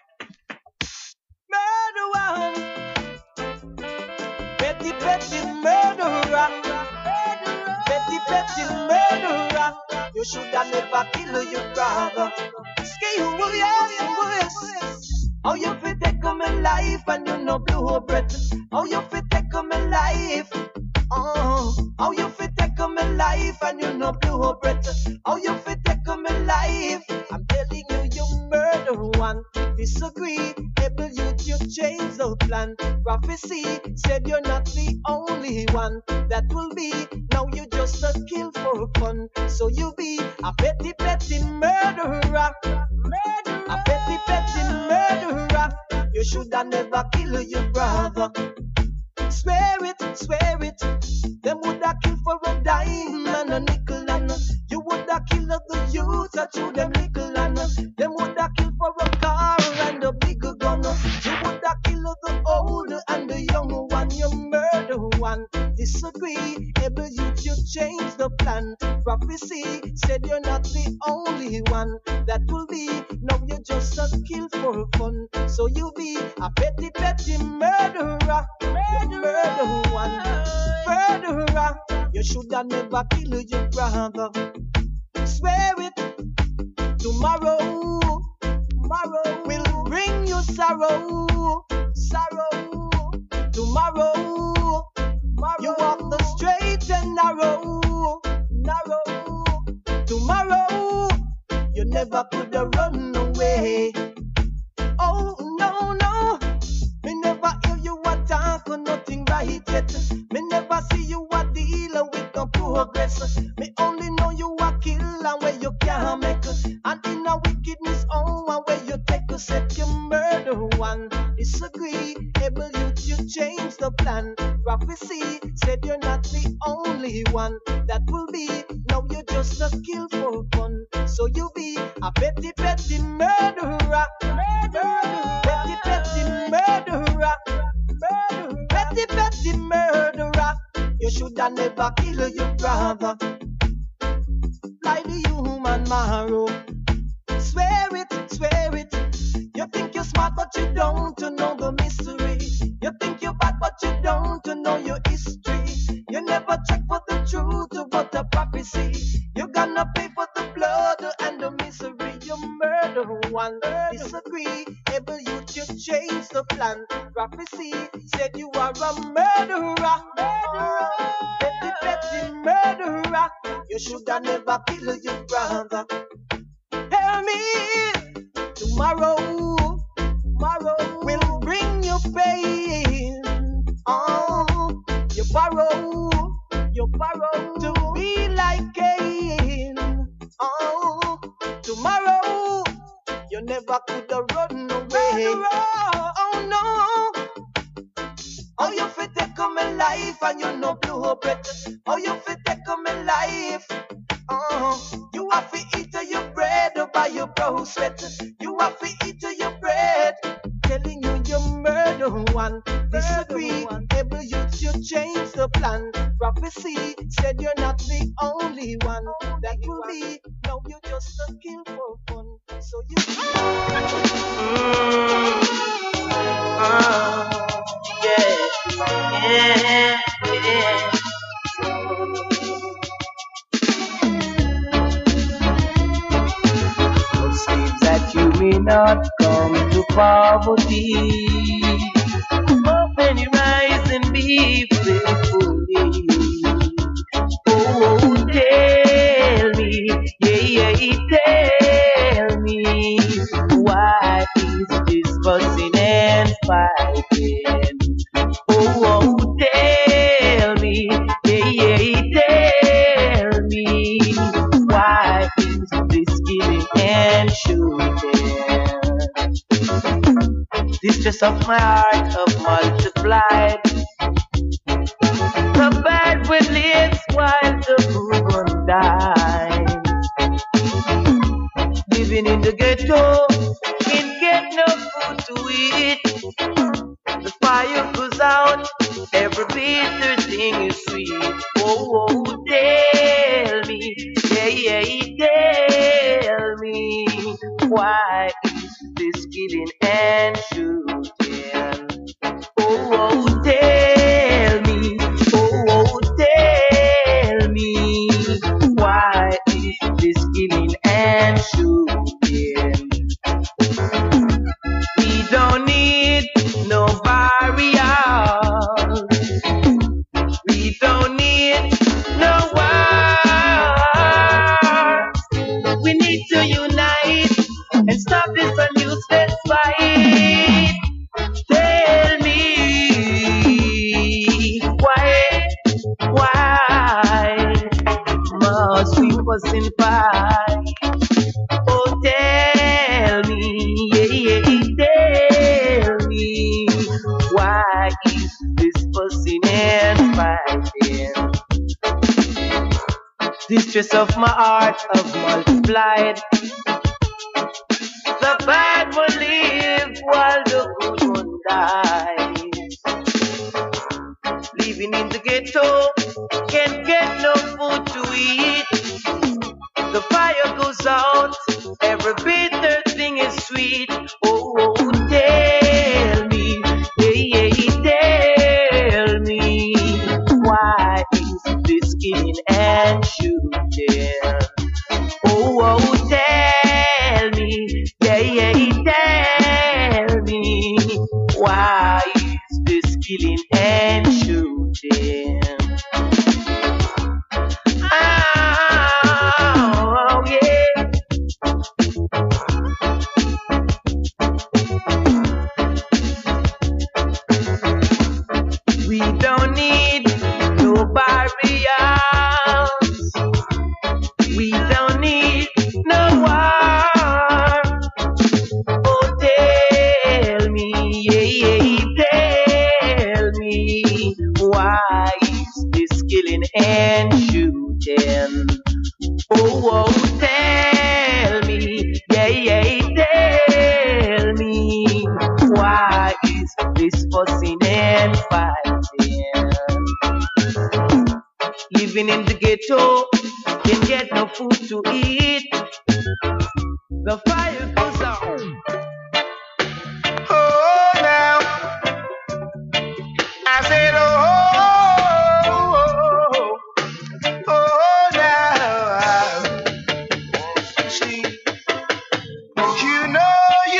Murder one, petty petty murderer, petty petty murderer. You should have never killed your brother. Yes. How you fit take my life and you no blue breath? How you fit take my life? How you fit take my life and you no blue breath? How you fit take my life? I'm telling you, you murder one. Disagree, able you change the plan. Prophecy said you're not the only one that will be. Now you just a kill for fun. So you be a petty petty murderer. A petty petty murderer. You should have never killed your brother. Swear it. Them would have killed for a dime and a nickel, and you would have killed the youth that you them nickel, and them would have killed for a car and a bigger gun. You would have killed the old and the young one. You murder one. Disagree, able you change the plan. Prophecy said you're not the only one that will be. Now you just a kill for fun. So you be a petty petty murderer. Murder one. Murderer. You should have never killed your brother. Swear it. Tomorrow will bring you sorrow. Tomorrow you walk the straight and narrow. Tomorrow you never could have run away. Oh no. Me never hear you attack or nothing right yet. Me never see you a dealer with no progress. Me only know you a killer where you can't make. And in a wickedness where you take a second murder one. Disagree, able you change the plan. Prophecy said you're not the only one that will be. Now you just a kill for fun. So you be a petty petty murderer. Petty petty murderer. Petty petty murderer. You should have never killed your brother. Like the human marrow. Swear it. You think you're smart but you don't know the mystery. You think you're bad but you don't know your history. You never check for the truth about the prophecy. You're gonna pay for the blood and the misery. You murder one. Disagree, able you change the plan. Prophecy said you are a murderer. Petty petty murderer. You should have never killed your brother. Tell me, tomorrow will bring you pain. You borrow to be like Cain. Tomorrow you never could have run away. Oh no. Oh, you fit take my life and you no blue breath. Oh, you fit take my life. You have to eat your bread by your brow sweat. You have to eat your bread. Telling you murder one. Disagree, able you change the plan. Prophecy said you're not the only one that will be. Now you just a kill for fun. So you yeah. It seems that you may not come to poverty. Open your eyes and be faithfully. Oh, tell me, tell me, why is this fussing and fighting? Oh, tell me, tell me, why is this killing and shooting? The stress of my heart have multiplied. The bad with its ghetto, can't get no food to eat. The fire goes out, every bitter thing is sweet. Oh, oh, tell me, yeah, tell me, why is this killing and shooting? Oh, tell me, tell me, why is this killing and shooting? We don't need no barriers. We don't need no war. We need to unite and stop this useless fight. Tell me why must we fuss and fight? Oh, tell me, tell me, why is this fussing and fighting? The stress of my heart have multiplied. The bad one live while the good one dies. Living in the ghetto, can't get no food to eat. The fire goes out, every bitter thing is sweet. Oh, tell me, tell me, why is this killing and shooting? Oh, tell me, tell me, why is this killing and shooting? Oh, yeah. We don't need no barriers. We don't need no war. Oh, tell me, tell me, why is this killing and shooting? Oh, tell me, tell me, why is this fussing and fighting? Living in the ghetto, can't get no food to eat. The fire goes out. Oh, now I said, oh, now. See, you know.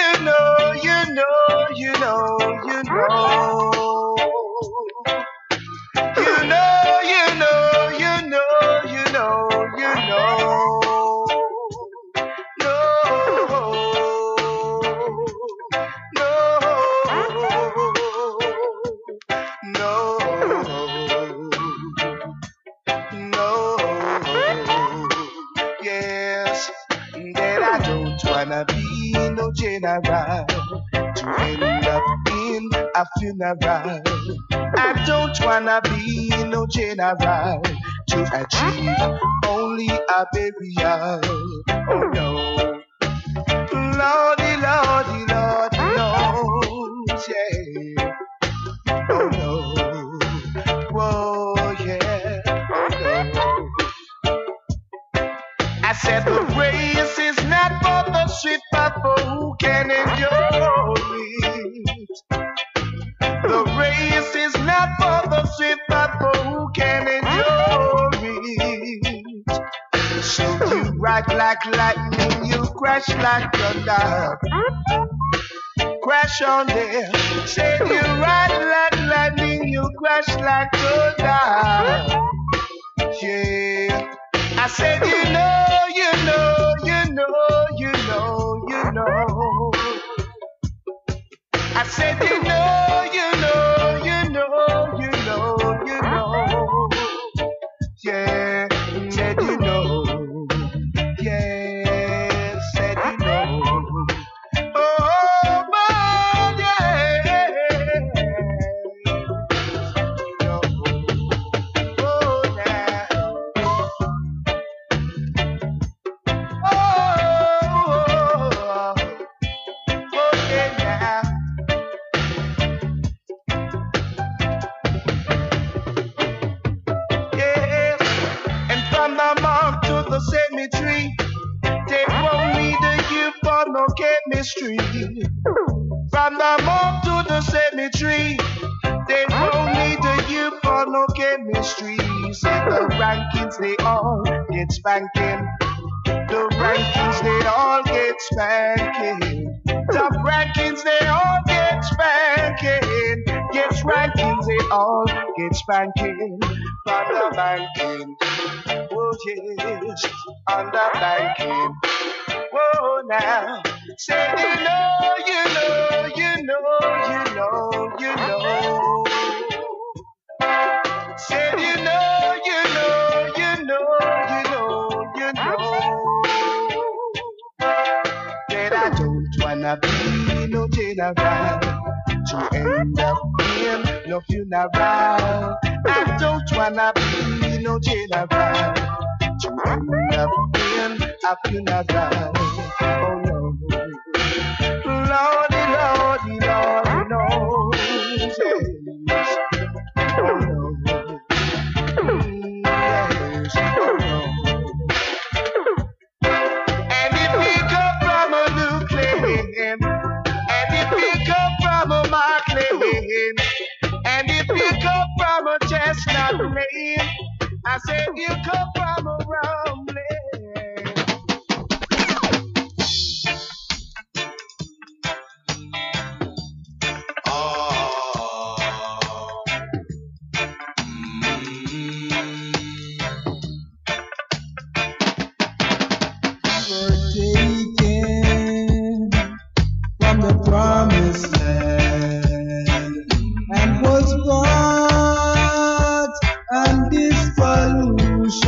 Wanna be no general to end up in a funeral. I don't wanna be no general to achieve only a burial. Oh no, Lordy, Lordy, Lordy knows, yeah. Oh no, whoa, yeah. Oh no. I said the race is not for the sweet, but for who can endure it. The race is not for the sweet, but for who can endure it. So you ride like lightning, you crash like thunder. Crash on there. Say you ride like lightning, you crash like thunder. Yeah. I said, you know. I said, you know. Yeah, said you know. Yeah, said you know. Oh, but yeah. You know. Oh, cemetery. They won't need a you for no chemistry. From the mob to the cemetery, they won't need a you for no chemistry. Say the rankings they all get spanking. The rankings they all get spanking. Top rankings they all get spanking. Yes, rankings they all get spanking. From the banking, oh yes, on the banking. Whoa now, say you know, you know, you know, you know, you know. Say you know, you know, you know, you know, you know. That I don't wanna be no general to end up being no funeral. I don't wanna be no general to end up being a funeral. Oh no, Lordy, Lordy, Lordy, no. Yes. Oh no, yes, oh no. And if we come from a Luke Lane, and if we come from a Mark Lane, and if we come from a Chestnut Lane, I said you come from a Rum Lane. Were taken from the promised land and was brought on this pollution.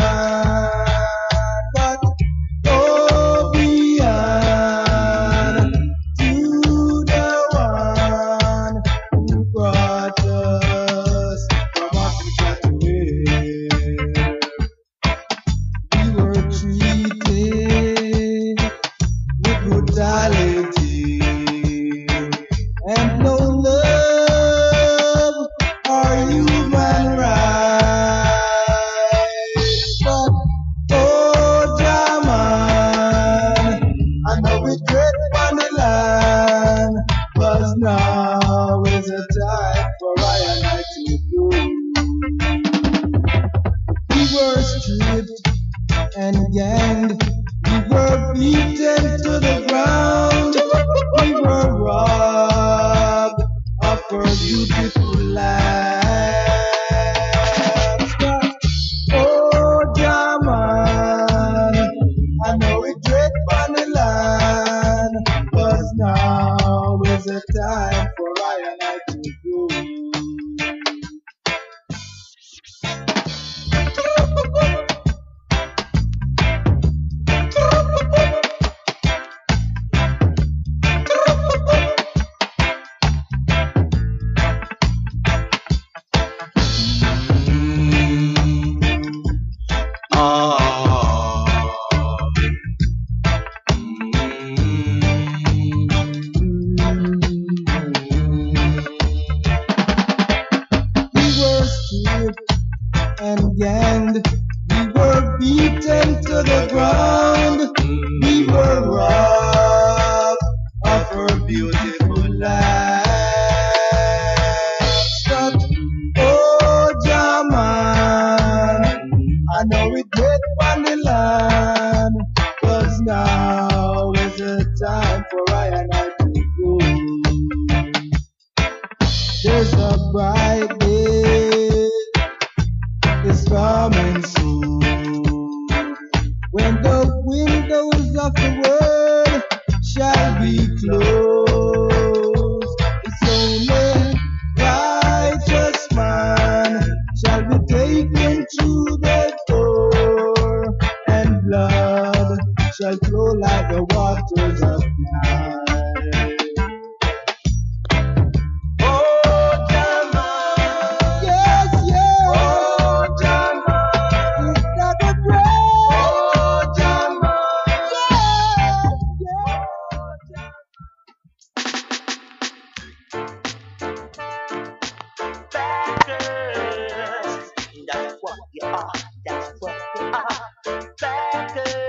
But oh, we are to the one who brought us from Africa to here. We were treated with brutality and no love or human rights. But oh, Jaman, I know it great on the land, 'cause now is the time for I and I to go. We were stripped and ganged, we were beaten to the ground, we were robbed of our beautiful lives. But, oh, Jaman, I know it great on the land, 'cause now is the time for I and I to go. We were stripped and ganged, we were beaten to the ground, we were robbed of our beautiful lives. But, oh, Jaman, I know it great on the land, 'cause now is the time for I and I to go. There's a bright day is coming soon, when the windows of the world shall be closed. It's only righteous man shall be taken to the door, and blood shall flow like the waters of Nile. Oh, Jaman, yes, yes. Oh, Jaman, it's not a break. Oh, Jaman, yeah, yeah. Backers, that's what you are, that's what you are. Backers.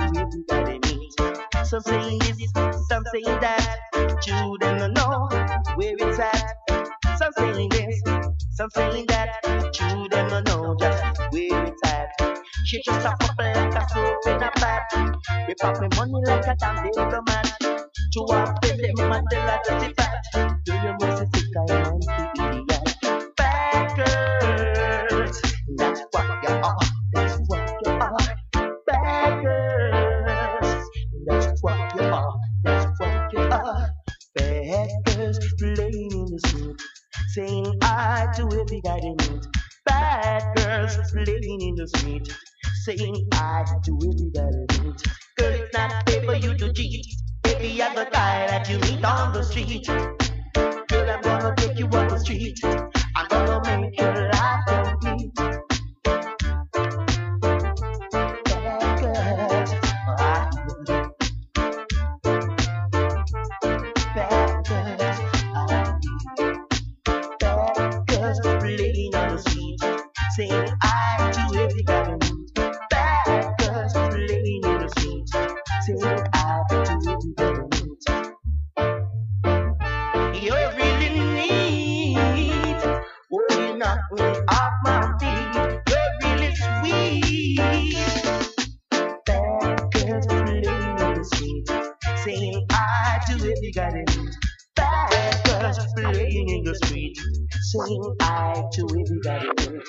everybody meet. Some saying this, some saying that. You don't know where it's at. Some saying this, some saying that. You don't know just where it's at. She just a couple like a soap in a pot. We pop me money like a damn diplomat. To walk with them until I get it back. Do you must sick I am the idiot. Bad girls, that's what you are. That's what you are. Bad girls, that's what you are. That's what you are. Bad girls playing in the street, saying I to every guy they meet. Bad girls playing in the street, saying I to every guy they meet. Girl, it's not fair for you to cheat. Baby, I'm the guy that you meet on the street. Girl, I'm gonna take you on the street. I'm gonna make your life complete. Bad girls, bad girls, bad girls playing on the street, saying I to every guy they meet. Bad girls playing in the street, saying I to every guy they meet. You're really neat, working up with off my feet. You're really sweet. Bad girls playing in the street, saying I to every guy they meet. Bad girls playing in the street, saying I to every guy they meet.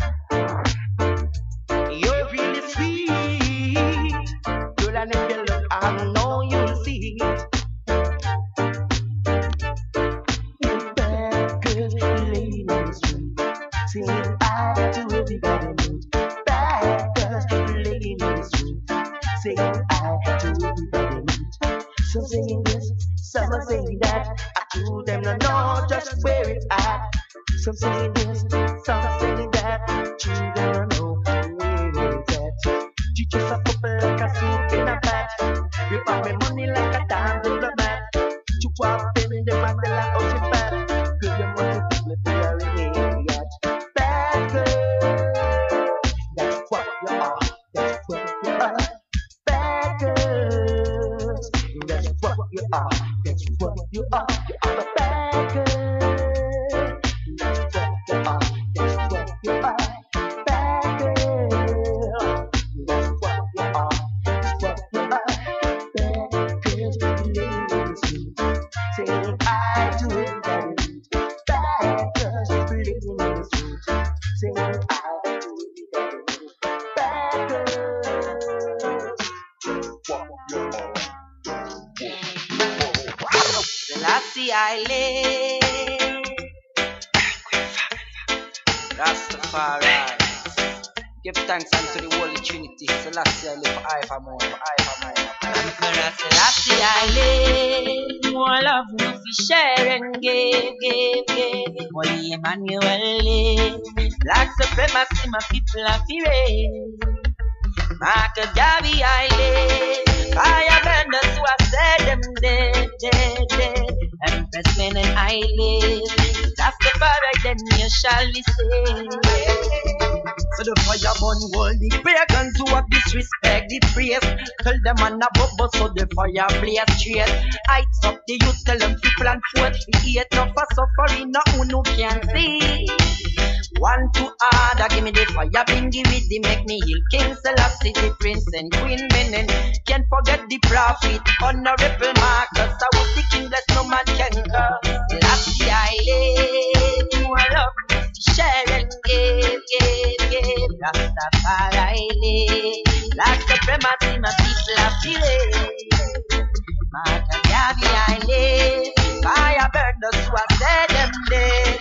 You're really sweet, girl, and if you look, I know you'll see it. Bad girls playing in the street, saying I to everybody meet. Bad girls playing in the street, saying I to everybody meet. Some saying this, some are saying that. I to them no know just where it's at. Some saying this, some are saying that. To them no know where it's at. You just a couple like a soup in a pot. You pop me money like a damn diplomat. You walk in the mandel like oh she fat. Girl, you must be flip your idiot. Bad girl, that's what you are. That's what you are. Bad girls, that's what you are. That's what you are. You are a bad girl. That's what you are. That's what you are. Bad girl. That's what you are. That's what you are. Bad girls playing in the street, saying I to everybody meet. Bad girls playing in the street, saying I to everybody meet. Bad girls. Selassie Island, Rastafari. Give thanks unto the Holy Trinity. Selassie Island for I for more, for I for more. Emperor Selassie Island, more love we fi share and give. Holy Emmanuel, Black supremacy, my people are fearing. Market Gavi Island, fire benders who have said them dead. Empress men and island, that's the barrack, then you shall be saved. So the fire burn world, the pagans who have disrespect the praise. Tell them on a bubble so the fire blaze straight. Heights up the youth, tell them to plan forth. We eat no for suffering, no one who can see. One to order, give me the fire, bring it with the make me heal. King Selassie, the prince and queen men. Can't forget the prophet, honorable Marcus. I was the king that no man can curse. Selassie Island, more love, share and give. Rastafari Island, like supremacy, my people are feeling. Marcus Garvey Island, fire burn those who have said them dead.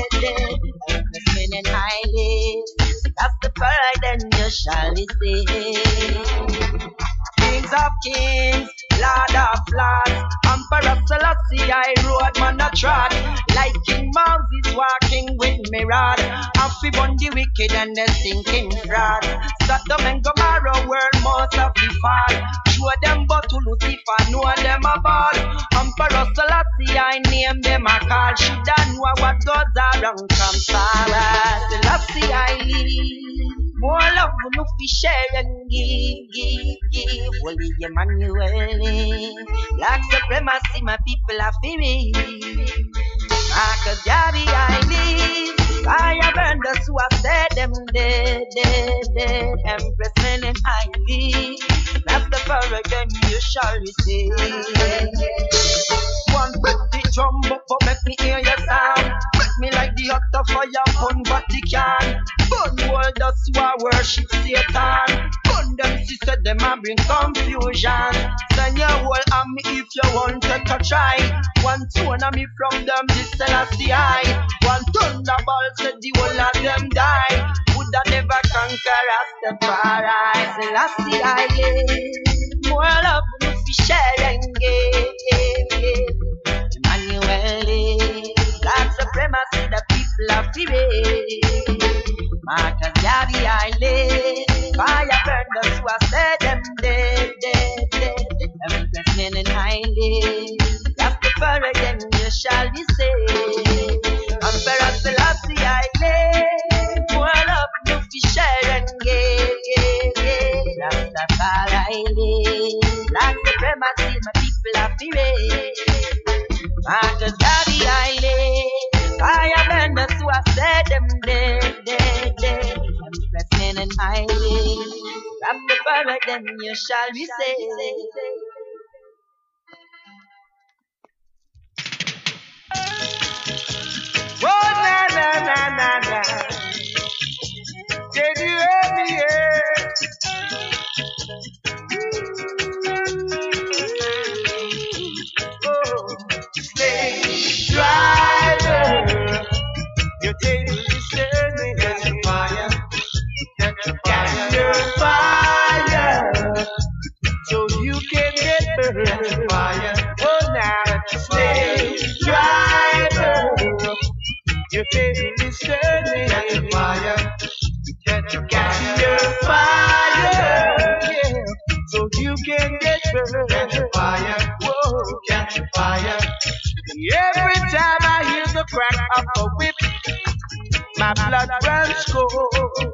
And island, that's the pride, then you shall be saved. Kings of kings, Lord of lords, Emperor Selassie, I rode man a trot. Like King Moses walking with me rod. Happy burn the wicked and the sinking fraud. Sodom and Gomorrah world most of the fall. Show them but to Lucifer, know them a ball. Emperor Selassie, I name them a call. Should I know what goes around from Sarah. Selassie I lead. More love no fi share and give. Holy Emmanuel, black supremacy, my people are fearing. Marcus Garvey, I live. Fire burn those who have said them dead. Empress men and I live. That's the fire then you shall receive. One with the drum but make me hear your sound. Make me like the hot fire on Vatican. Burn world those who are worship Satan. Burn them sister them and bring confusion. Send your whole army if you want to try. One tone of me from them this Celestia. One thunderbolt said the whole of them die. Woulda never conquer Rastafari. Celestia, yeah. More love no fi share and give. Emmanuel, God supremacy, the people are fearing. Marcus Garvey, I live. Fire burn those who have said them dead. Empress men and I live. Rastafari then you shall be saved. Emperor Selassie, I live. More love no fi share and give. Rastafari, I live. Black supremacy, my people are fearing. Marcus Garvey, I live. Fire burn those who have said them dead. Empress men and I live. Rastafari then you shall be saved. Oh, na. Can you hear me here? Oh, slave driver, your table is turning. Catch your fire, catch your fire, so you can get burned. Catch your fire, oh now, slave driver, your table is turning. Catch your fire, catch your fire, yeah, so you can get burned. Catch your fire, whoa, catch your fire. Every time I hear the crack of a whip, my blood runs cold.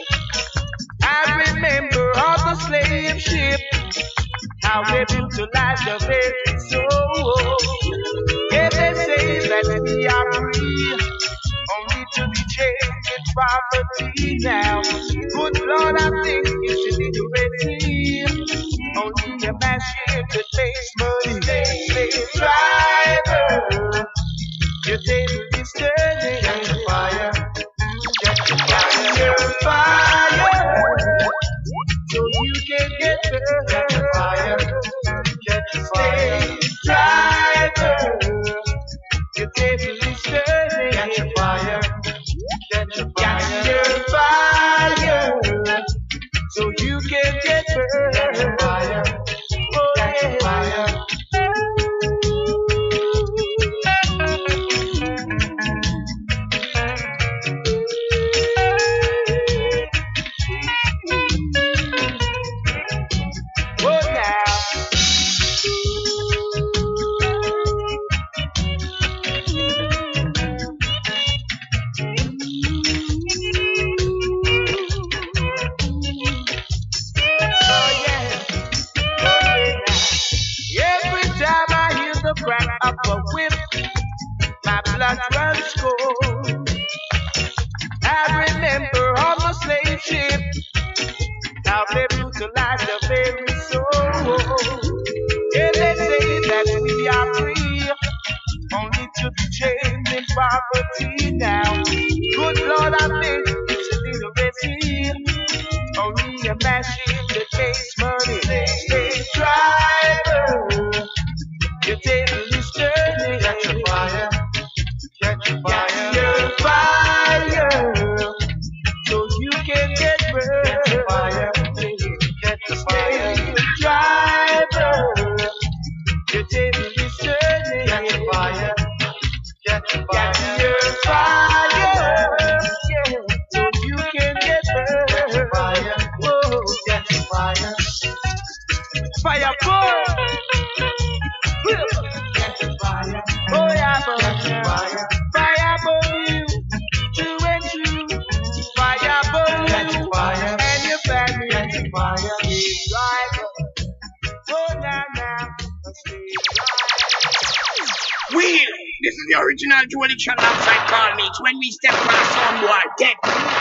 I remember all the slave ship, how they brutalize the very soul. Yeah, they say that we are free, only to be changed in property now. Good Lord, I think it's illiteracy. Only a machine that makes money. Slave driver, your table is turning. Catch your fire, catch your fire, so you can get burned. Catch your fire, catch your fire. Slave driver, your table is turning. Catch your fire, catch your fire, so you can get burned. Catch your fire, oh yeah. Fire. Crack up a whip, my blood runs cold. I remember on the slave ship, how they brutalize the very soul. Yeah, they say that we are free, only to be chained in poverty now. Good Lord, I think it's illiteracy, only a machine that makes money. Slave driver, your table is turning. Catch your fire, catch your fire, catch your fire, so you can get burned. Catch your fire, catch your fire. Slave driver, your table is turning. Catch your fire, catch your fire, catch your fire, yeah, so you can get burned. Catch your fire, whoa, catch your fire. Fire burn. Catch your fire. Oh yeah, fire. Fire burn you, true and true. Fire burn you. Catch your fire. Wheel! This is the original Jody Chan outside Call Meets. When we step on a sound boy, dead.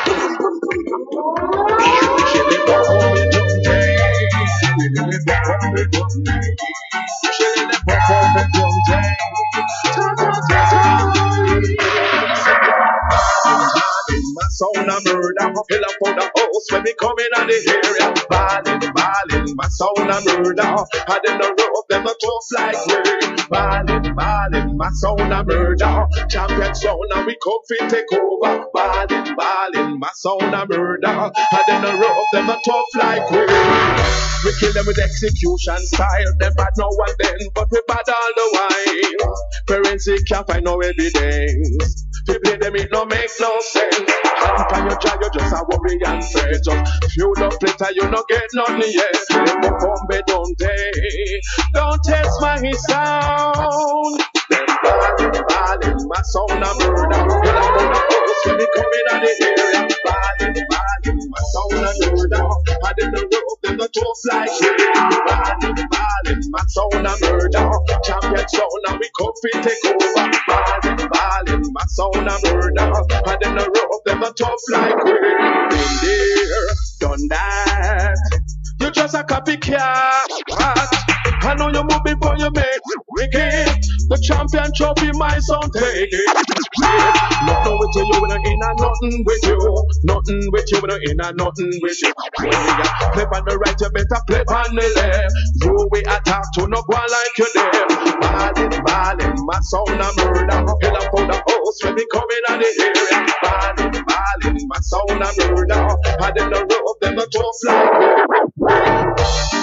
My sound a murder, fill up on the house when we come in on the area. Ballin', my sound a murder. I them the rope, them a tough like rain. Ballin', my sound a murder. Champion sound and we come fi take over. Ballin', my sound a murder. I them the rope, them a tough like rain. We kill them with execution style. Them bad now and then, but we bad all the while. Forensic can't find no evidence. To play them it no make no sense. Hand on your jaw, you just a worry and fret. Just feud up later, you no get nothing yet. Let me come be don't test my sound. Them ballin', my sound a murder. When I go to house, when we come in on the area. Ballin', my sound a murder. I did the rope, them the tough like ballin', my sound a murder. Champion sound and we come fi take over. Ballin', my sound a murder. I did the rope, them the tough like been there, done that. You just a copycat. I know you move before you make wicked. The champion trophy, my son take it. Nothing with you, we don't in a nothing with you. Nothing with you, we don't in a nothing with you. When you got play on the right, you better play on the left. You we attack to no go like you there. Ballin', my son a murder. Hell up on the house when we come in on the area. Ballin', my son a murder. I them the rope, them the tough like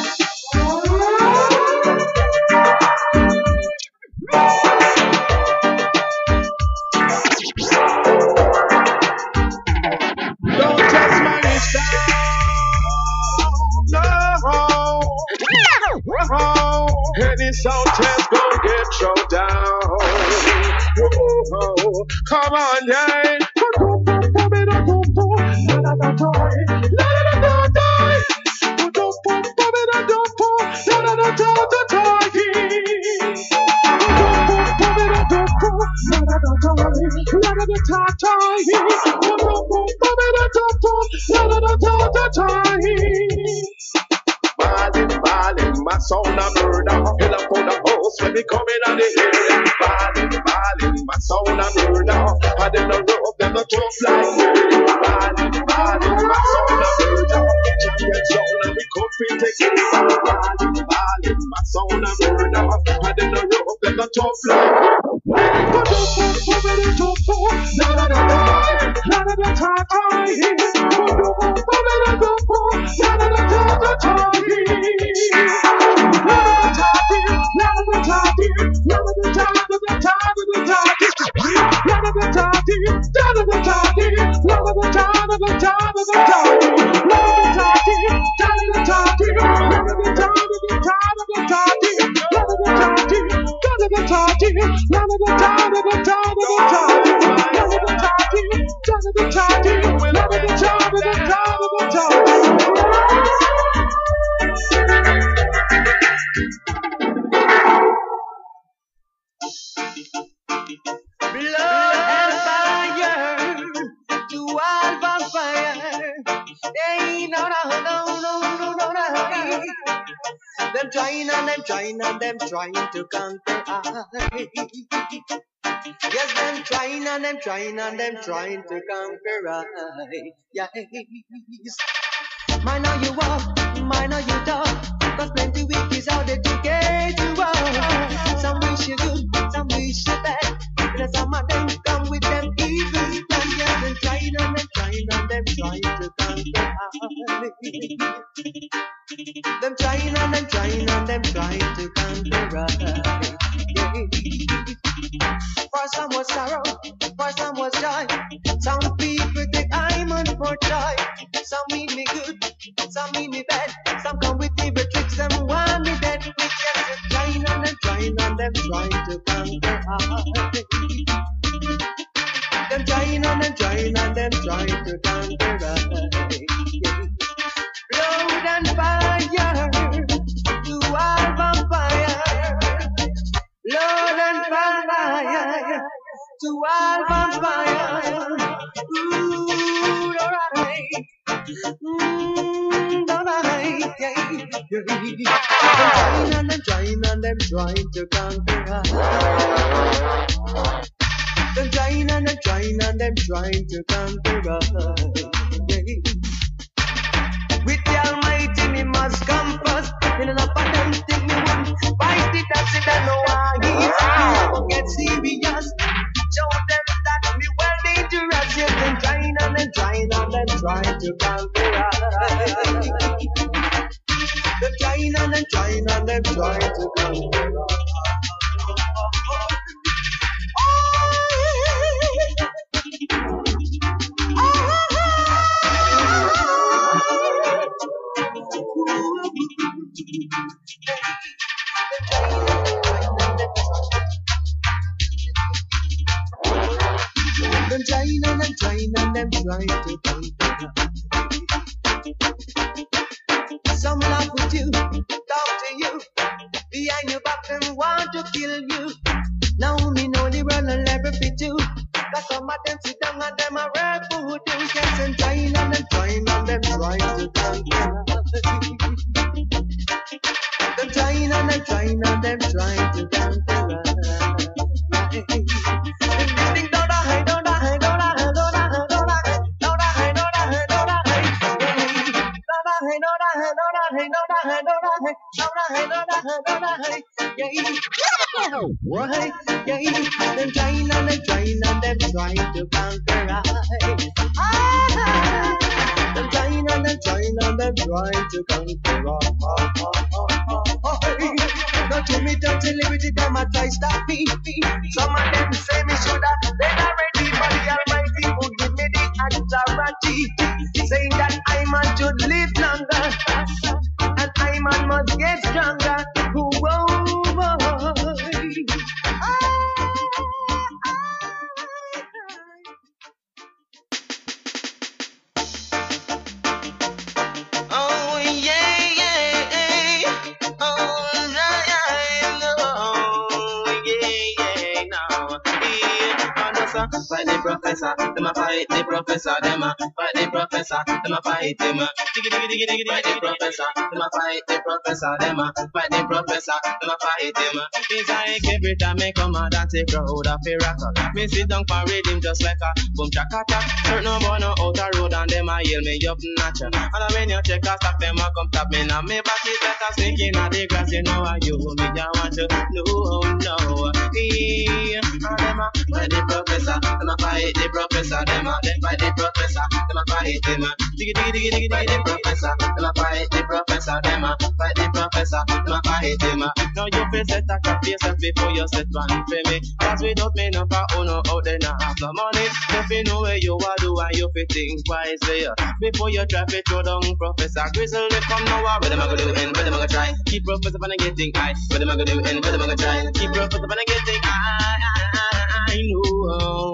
don't test my style, no. Any sound test gon' get thrown down. Come on, yeah. Ballin', my sound a murder. Hell up on the house when we come in on the area. Ballin', my sound a murder. I them the rope, them the tough like ballin', my sound a murder. Champion sound and we come fi take over. Ballin', my sound a murder. I them the rope, them the tough like them trying to conquer I. Yes, them trying and them trying to conquer I. Yes. Mind how you walk, mind how you talk. Cause plenty wikis out there to get you out. Some wish you good, some wish you bad. But some of them come with them evil plan. Yes, them trying and them trying to conquer I. Them trying and them trying to conquer I. For some was sorrow, for some was joy. Some people think I'm on for joy. Some mean me good, some mean me bad. Some come with evil tricks and want me dead. We just trying and them trying to conquer I. Them trying and them trying to conquer I. Blood and fire to all vampire. Blood and fire. to all vampire. Ooh, alright. Alright, yeah. Them trying and them trying to conquer us. Them trying and them trying to conquer us. Yeah. With the Almighty, me must come first. In enough of them think me wouldn't fight it. I said I know I easy. Get serious. Show them that me well dangerous. Yes, them trying and them trying to conquer us. Them trying and them trying to conquer us. Them trying to conquer. Some laugh with you, talk to you. Behind your back, them want to kill you. Now me know they run a level for you. Cause some of them sit down and them are rap who do. Yes, and trying to conquer. Them trying and them trying to conquer. Why? Them trying and them trying to conquer I. Them trying and them trying to conquer Now to me dirty liberty, them a try stop me. Some of them say me shoulda been already, but the Almighty who give me the authority, saying that I man should live longer, and I man must get stronger. Whoa. Fight the professor, them a fight the professor, them a fight the professor, them a fight him. Fight the professor, them a fight the professor, them a fight the professor, them a fight him. It's like every time me come out and take crowd of a rocker. Me sit down for rhythm just like a boom chakata. Certain no boy no out a road and them a yell me up notch. And when you check a stop, them a come tap me now. Me back is better sneaking at the grass, you know how you me just want to no. And them a fight the professor. Them a fight the professor, them a fight the professor, them a fight him. Diggy, fight the professor, them a fight the professor, them a fight the professor, them a fight him. Now you face set a cap yourself before you set one for me. Cause without me no for uno out there not have the money. If you know where you are do and you fit think wisely. Before you try to throw down Professor Grizzle, they come now. What them a go do and what them a go try? Keep Professor Van getting high. What them a go do and what them a go try? Keep Professor Van getting high. I know,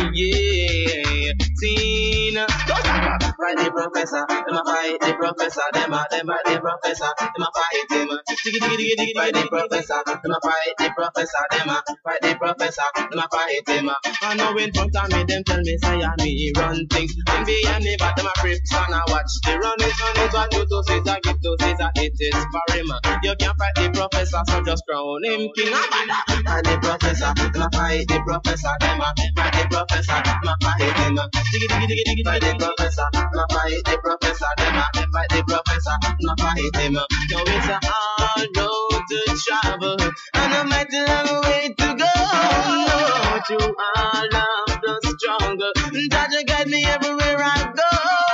yeah. Seen, fight the professor, them a fight the professor, them a fight the professor, them a fight him. Fight the professor, them a fight the professor, them a fight the professor, them a fight him. I know in front of me, them tell me say I me run things, and behind me, but them a crips and I watch the run it. What you to say, I give to say that it is for him. You can't fight the professor, so just crown him king. Fight the professor, them a fight the professor, them a fight the professor, them a fight him. Fight the professor, them a fight the professor, them a fight the professor, them a fight him. Now it's a hard road to travel, and no matter how way to go, to all of the struggle, that you guide me everywhere I go.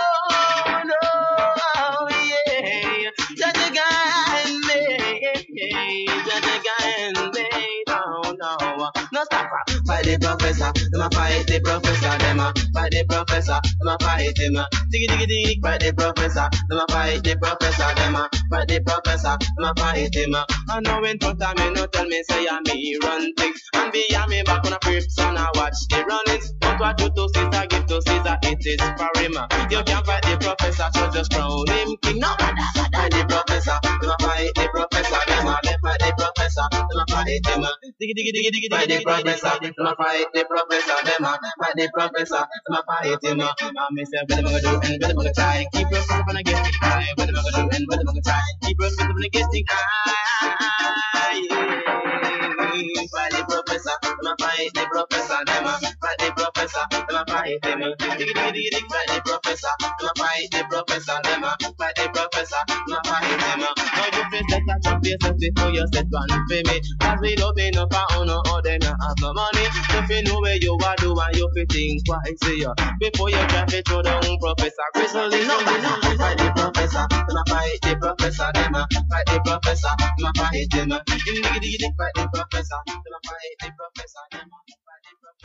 No, yeah, that you guide me, that you guide me. No stop. Fight the professor, them a fight the professor, them a fight the professor, them a fight him. Diggy, fight the professor, them a fight the professor, them a fight the professor, them a fight him. I know in front of me, no tell me say I me run things, and behind me back on a crips and I watch the runnings. But what you to Caesar, give to Caesar, it is for him. You can't fight the professor, so just crown him king. No matter, fight the professor, them a fight the professor, them a fight the professor, them a fight him. Fight the professor, I'ma fight the professor. Them a fight the professor, I'ma fight him. Me say, what am I gonna do and what am I gonna try? Keep your foot up on the getting high. What am I gonna do and what am I gonna try? Keep your foot up on the getting high. Fight the professor, I'ma fight the professor. Them a fight the professor, I'ma fight him. Fight the professor, I'ma fight the professor. Them a fight the professor, I'ma fight him. Now you face that catch up yourself before you set one for me. Cause we don't pay no for honor or them you have no money. If you know where you are doing, you fi think twice before you try to throw down Professor Grizzly. No, fight the professor, I'ma fight the professor. Them a fight the professor, I'ma fight him. Fight the professor, I'ma fight the professor. Them a fight the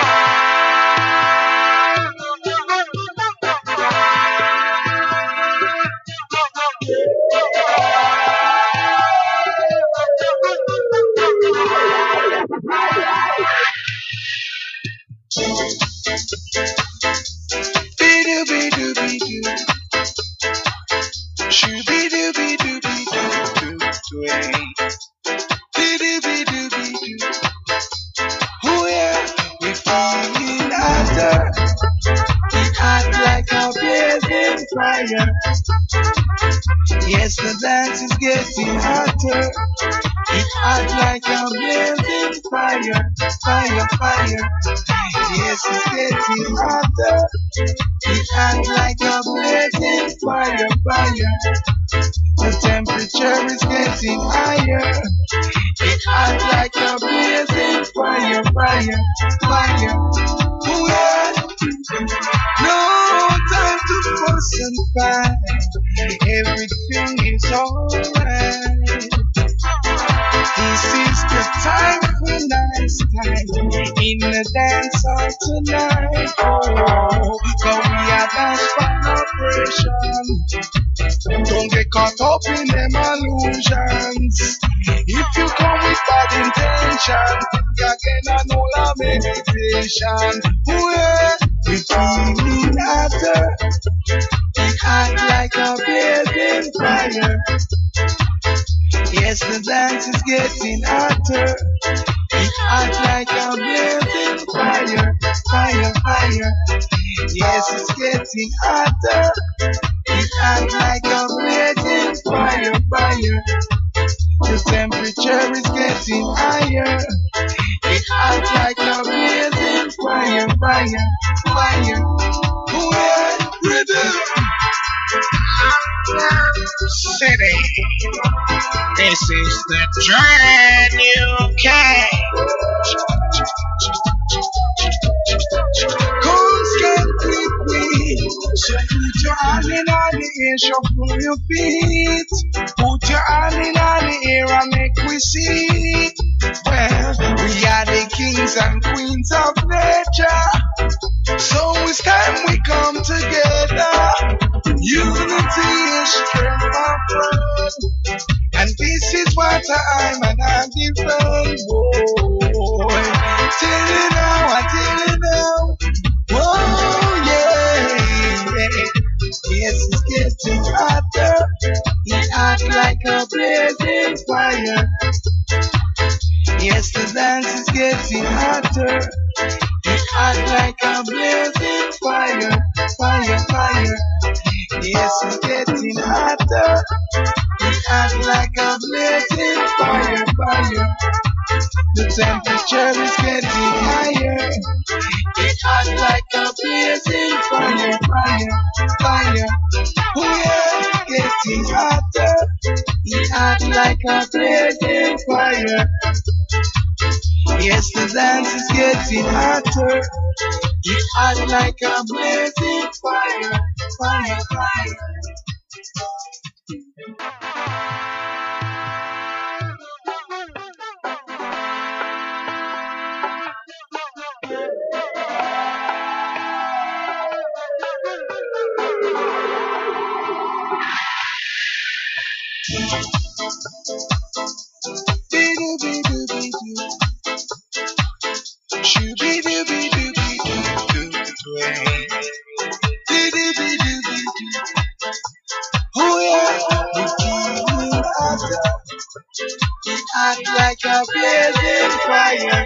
Oh yeah, we feeling hotter. It hot like a blazing fire. Yes, the dance is getting hotter. It hot like a blazing fire, fire, fire. Yes, it's getting hotter. It hot like a blazing fire, fire. The temperature is getting higher. It hot like a blazing fire, fire, fire. Oh yeah. No time to fuss and fight. Everything is alright. This is the time for nice time in the dance hall tonight. Oh, cause we are dance for operation. Don't get caught up in them illusions. If you come with bad intention, again I know la meditation. Oh yeah, we feeling hotter. It hot like a blazing fire. Yes, the dance is getting hotter. It hot like a blazing fire, fire, fire. Yes, it's getting hotter. It hot like a blazing fire, fire. The temperature is getting higher. It hot like a blazing fire, fire, fire. Well, rhythm. City. This is the Dread UK. Come get with me. So put your hand in on the air, shuffle your feet. Put your hand in on the air and make we see. Well, we are the kings and queens of nature. So it's time we come together. Unity is strength, my friend. And this is what I'm and I defend. Boy, tell you now, I tell you now. Oh, yeah. Yes, it's getting hotter. It hot like a blazing fire. Yes, the dance is getting hotter. It hot like a blazing fire, fire, fire. Yes, it's getting hotter. It hot like a blazing fire, fire. The temperature is getting higher. It hot like a blazing fire, fire, fire. Oh yeah, getting hotter. It hot like a blazing fire. Yes, the dance is getting hotter. It hot like a blazing fire, fire, fire. hot like a blazing fire.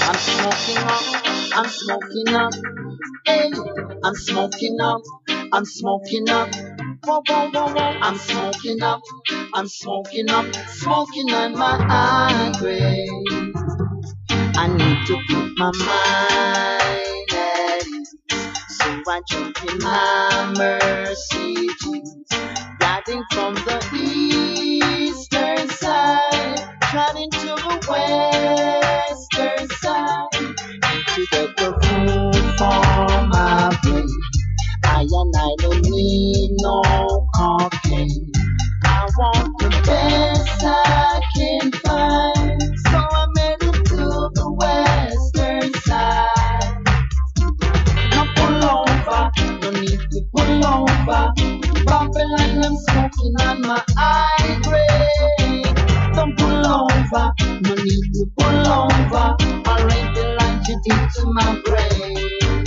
I'm smoking up, I'm smoking up. Hey, I'm smoking up, I'm smoking up. Whoa, whoa, whoa, whoa. I'm smoking up, I'm smoking up, smoking on my high grade. I need to put my mind at ease, so I jump in my Mercedes, riding from the eastern side, trotting to the western side, to get the food for my brain. I don't need no cocaine. I want the best I can find, so I made it to the western side. No pull over, no need to pull over. Babylon, I'm smoking on my high grade. Don't pull over, no need to pull over. Already launched it into my brain.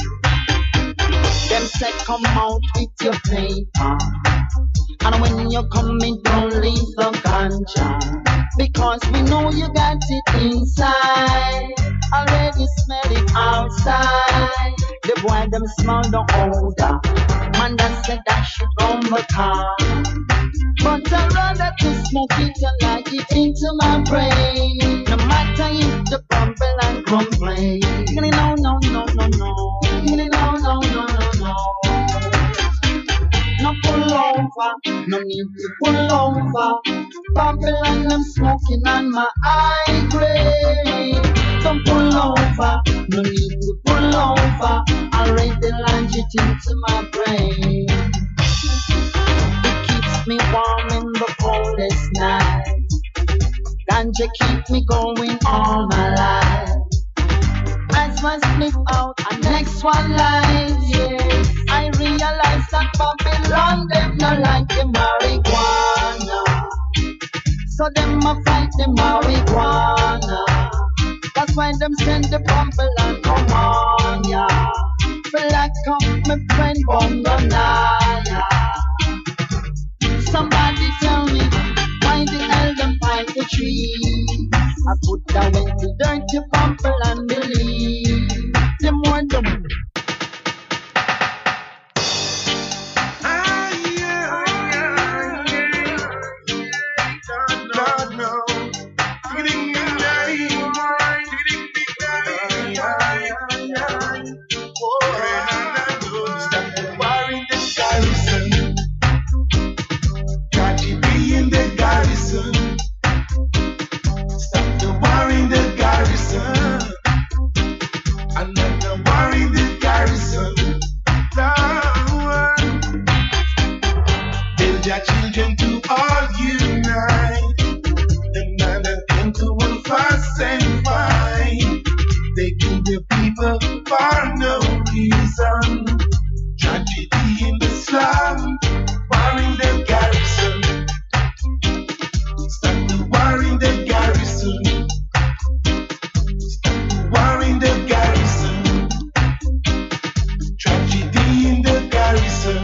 Them say come out with your paper, and when you're coming, don't leave the ganja, because we know you got it inside. Already smell it outside. The boy them smell the odor. Man that said that should run the car, but I'd rather to smoke it and like it into my brain. No matter if the bumble and complain. No, no, no, no, no. No, no, no, no, no. No pull over, no need to pull over. Babylon, I'm smoking on my high grade. Don't pull over, no need to pull over. Already launched it into my brain. It keeps me warm in the coldest night. Ganja keep me going all my life. As I slip out, and next one light, yes. I realize that Babylon, them not like the marijuana, so them a fight the marijuana. That's why them send the Babylon, come on, yeah. Black up my friend Bongonaya. Somebody tell me why the hell them fight the tree. I put that way to dirty Babylon believe. The more them children to all unite. The man that came to one fast and fight. They kill the people for no reason. Tragedy in the slum, war in the garrison. Start the war in the garrison. Start the war in the garrison. Tragedy in the garrison.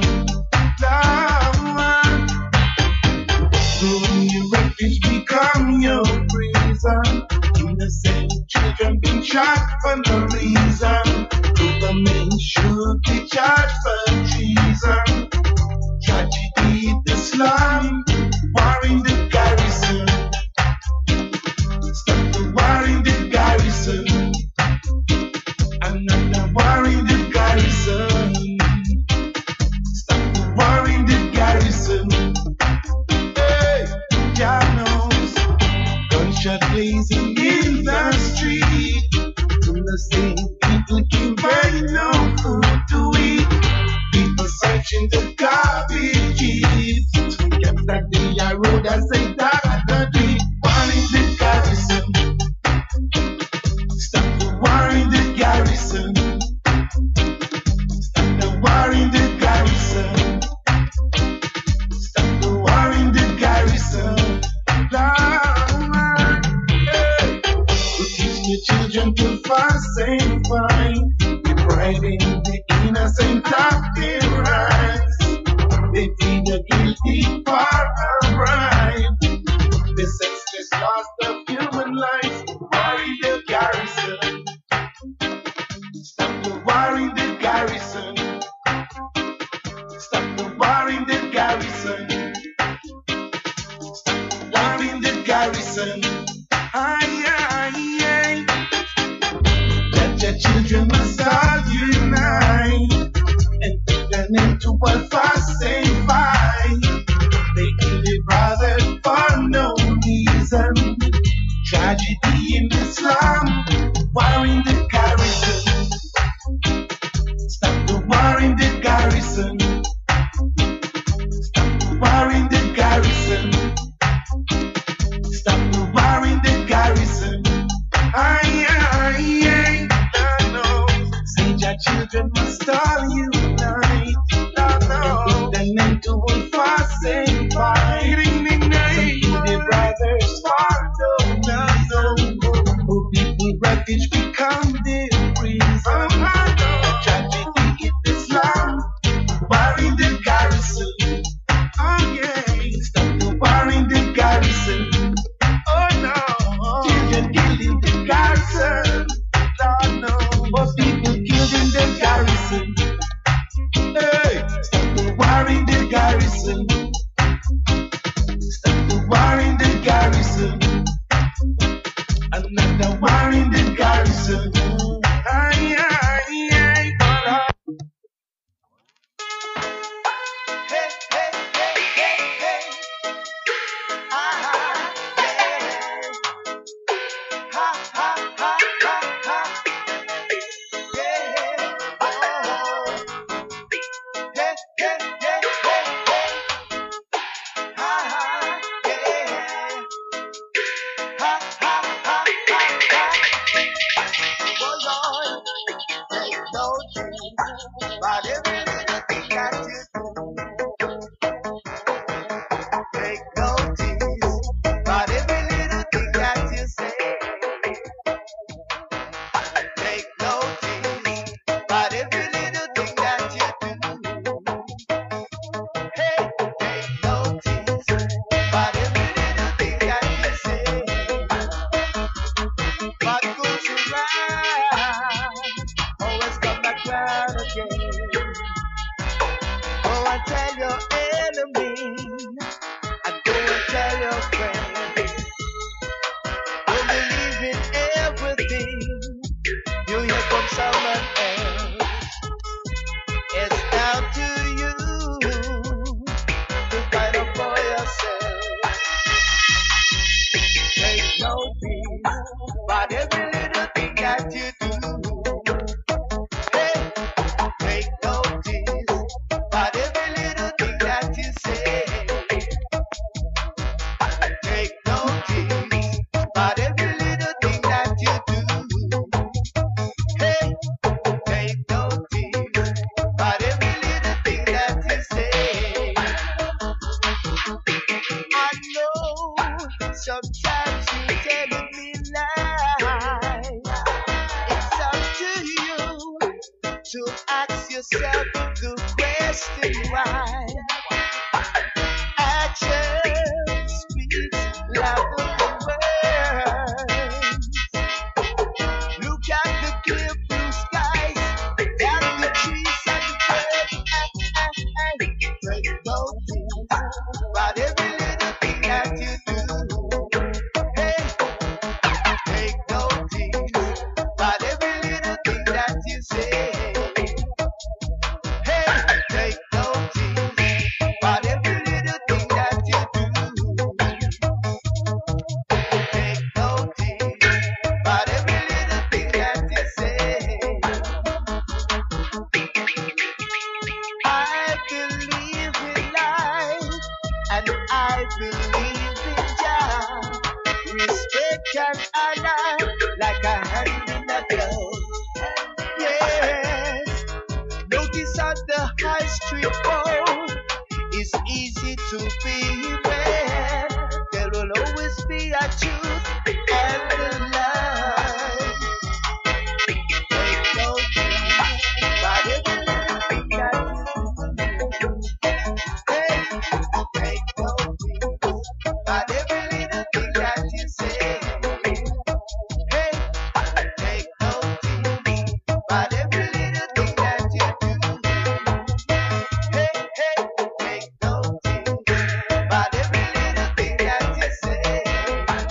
Become your prison. Innocent children being shot for no reason. Government should be charged for treason. Tragedy in the slum, war in the garrison. Stop the war in the garrison. Another war in the garrison. Stop the war in the garrison. Gunshot blazing in the street. Innocent people can't buy no food to eat. People searching the garbage heaps. Can't start the road as they die the deep. War in the garrison. Stop the war in the garrison. Stop the war in the garrison. Stop the war in the garrison. The children to fast and fight, depriving the innocent of their rights. They feed the guilty for a bribe. garrison. Aye, aye, aye. That your children must all unite and put an end to what fuss and fight. They kill their brother for no reason. Tragedy in Islam, war in the garrison. Stop the war in the garrison. Stop the war in the garrison. Stop the war in the garrison. Aye, aye, aye. No, no. Say your children must all unite. No, no. And put an end to all fuss and fight. Some the brothers for no reason. Oh, people refuge become their prison. Tragedy in Islam, war in the garrison. Oh yeah, stop the war in the garrison. Oh no, children killed in the garrison. No, no, oh people killed in the garrison. Hey, stop the war in the garrison. Stop the war in the garrison. Another war in the garrison. Aye, aye, aye, aye. Hey, hey, hey, hey, hey. Ah, yeah. Ha, ha, ha, ha, ha. Yeah. Oh. Hey, hey, hey, hey, hey. Ah, yeah. Ha, ha, ha, ha, ha. Oh Lord, take no change, but every little thing that you do, take notice, but every little thing that you say, take notice, but every little thing that you do, hey, take notice, but every little thing that you say. What goes around always come back round again. Go and tell your enemy, and go and tell your friend. Don't believe in everything you hear from someone else. It's down to you to find out for yourself. Take no peace, but every little thing that you do. Hey, take notice, but every little thing that you say. Take notice, but every little thing that you do. Hey, take notice, but every little thing that you say. I know sometimes you're telling me lies. It's up to you to ask yourself the question why. Action speaks louder than words. Look at the clear blue skies, down the trees and the birds. Take notice about every little thing that you do. Hey, take notice about every little thing that you say. Hey, take notice about every little thing that you do. Take notice about every little thing that you say. I believe in life and I believe in Jah. Respect and honor like a hand in a glove. Yes, notice on the high street road it's easy to be where there will always be a truth and a lie. Take notice, but every little thing that you do. Hey, take notice, but every little thing that you say. Hey, take notice, but every little thing that you do. Hey, hey, take notice, but every little thing that you say.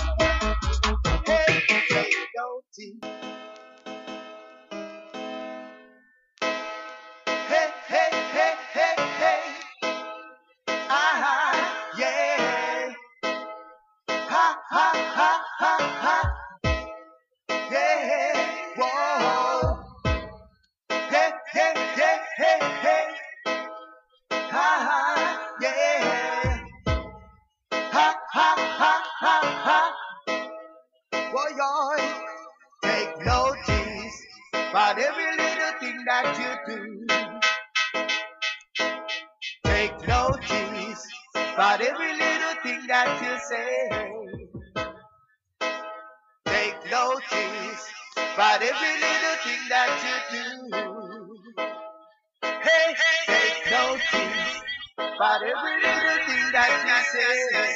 Ha, ha, ha, ha, ha. Yeah, whoa. Hey, hey, hey, hey, hey. Ha, ha, yeah. Ha, ha, ha, ha, ha. Boy, take notice about every little thing that you do. Take notice about every little thing that you say. Take notice about every little thing that you do. Hey, take notice about every little thing that you say.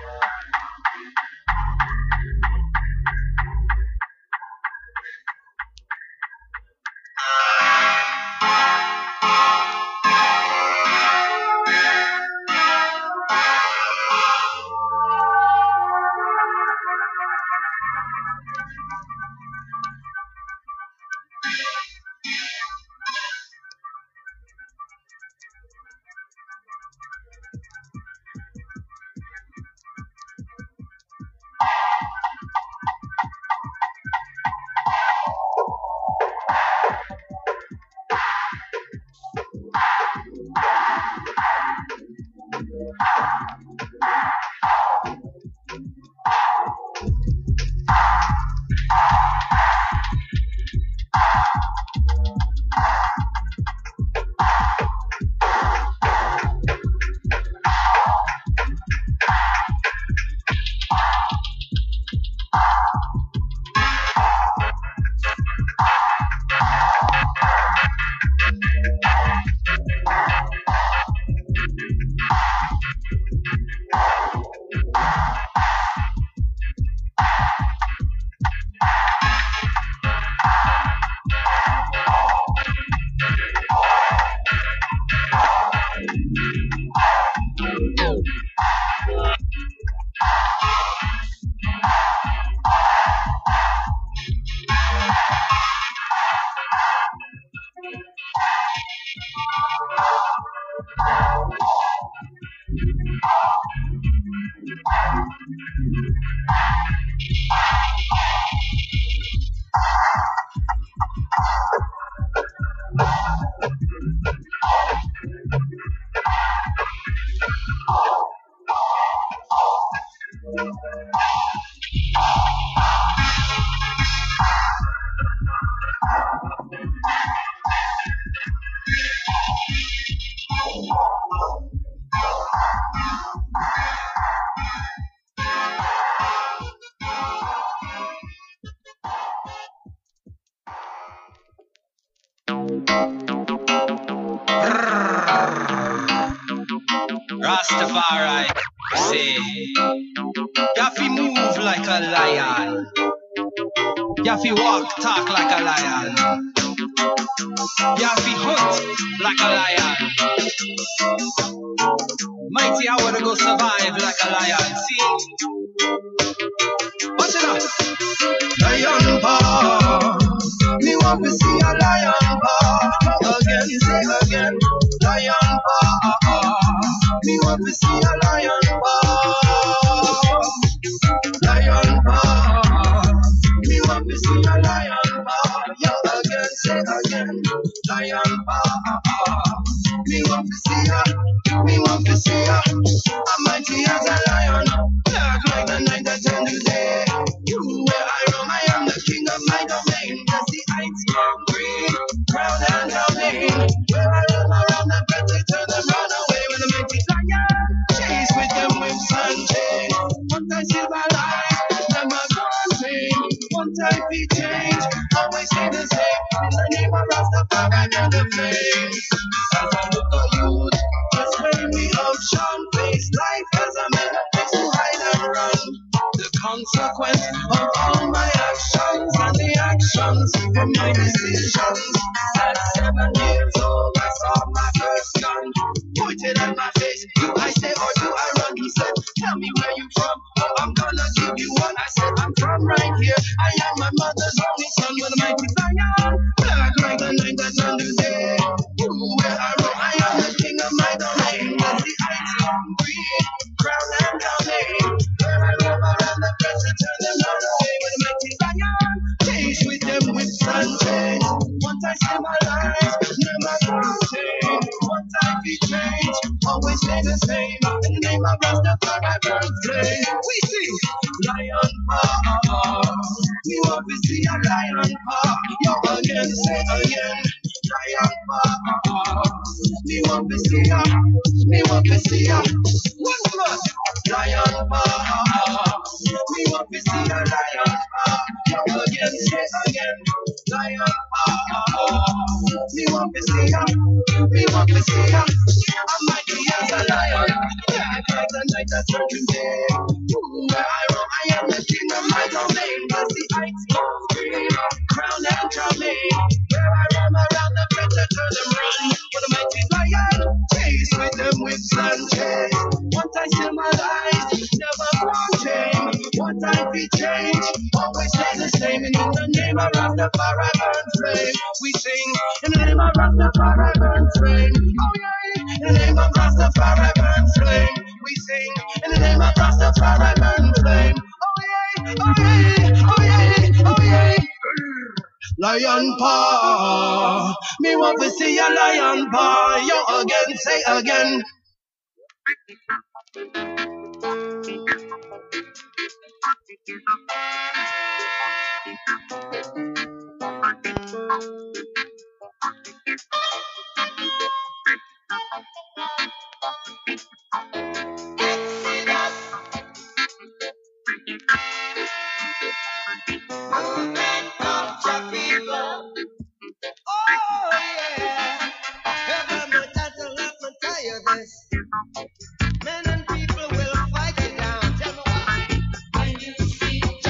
Rastafari, say, you have to move like a lion. You have to walk, talk like a lion. You have to hunt like a lion. Mighty, I wanna go survive like a lion. See? Watch it out. Lion paw, me want to see a lion paw. Again, say again. Lion paw, me want to see a lion paw. Lion paw, me want to see a lion paw. Yeah, again, say again. Lion paw, me want to see a, me want to see a. I'm mighty as a lion, dark like the night that turns to day. You where I roam, I am the king of my domain. As the heights come green, crown and domain. Where I roam around the predator, them run away with the mighty lion. Chase with them whips and chains. One time silver light, never gone same. One time feet change, always stay the same. In the name of Rastafari and the flames. As I look at you, just made me ocean face. Life as a man, place to hide and run. The consequence of all my actions and the actions of my decisions. At 7 years old, I saw my first gun pointed at my face. Do I stay or do I run? He said, tell me where you from. Oh, I'm gonna give you one. I said, I'm from right here. I am my mother's only son with a mighty lion. Black like the night that's under day. Where I roam, I am the king of my domain. As the heights come green, crown and domain. Where I roam around the press to turn them all away with a mighty lion. Chase with them whips and chains. One time save my life, never gonna change. One time be changed, always stay the same. In the name of Rastafari, burn flame. We sing lion paw. We want to see a lion paw. Yo again, say again. Lion paw. We want to see a. We want to see a. One blood. Lion paw. We want to see a lion paw. Yo again, say again. Lion paw. We want to see a. We want to see a. I'm mighty as a lion. Yeah, night a certain day. Where I roam, I am the king of my domain. Cause the heights goes green, crown and domain. Where I roam around the predator, them run. For the mighty lion, chase with them whips and chains. One time still my life, never gone tame. One time we change, always stay the same. And in the name of Rastafari burn flame, we sing. In the name of Rastafari burn flame, oh yeah. In the name of Rastafari burn flame, we sing. In the name of Rastafari burn flame, oh yeah, oh yeah, oh yeah, oh yeah. Lion paw, me want to see a lion paw. Yo again, say again. Movement of the people. Oh yeah. Heaven will tattle, let me tell you this. Men and people will fight it down. Tell me why. When you see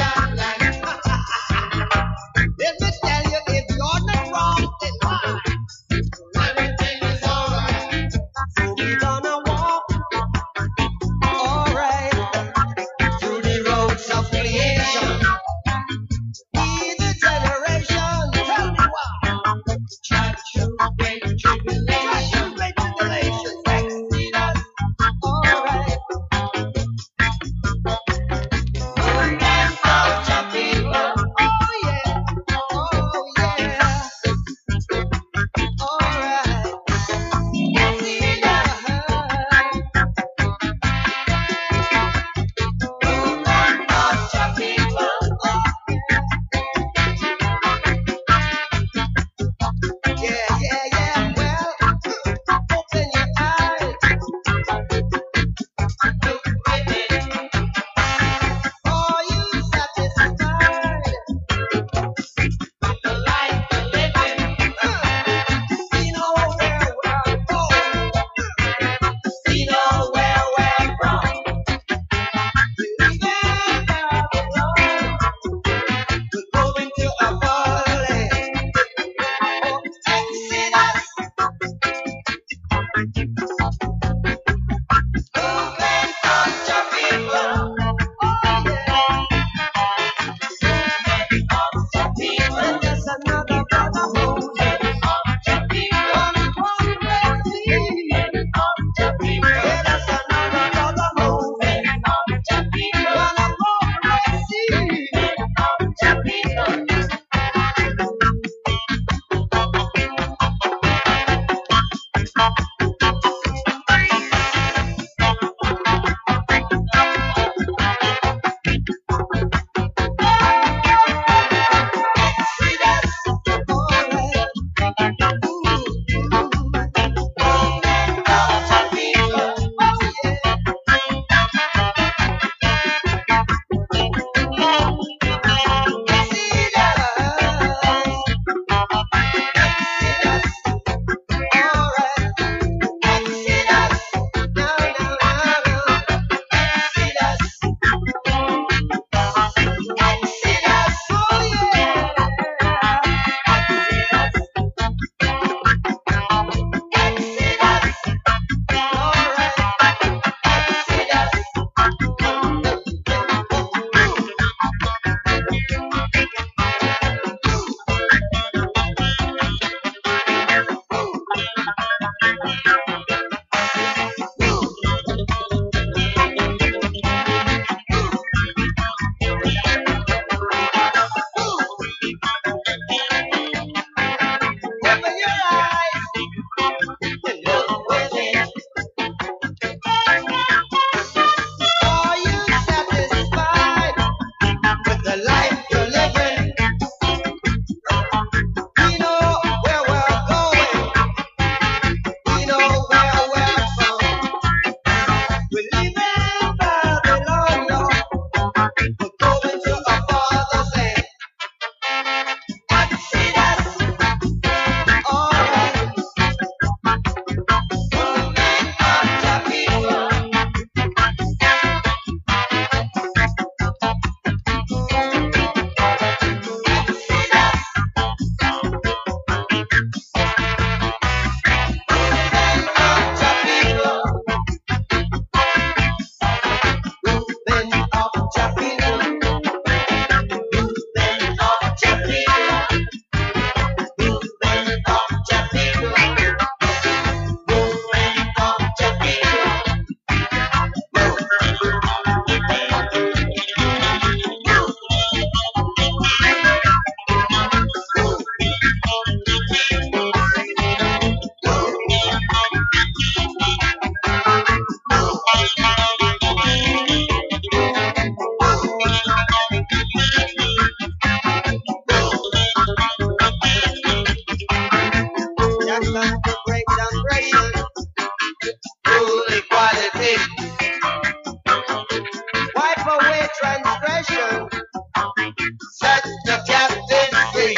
away transgression. Set the captives free.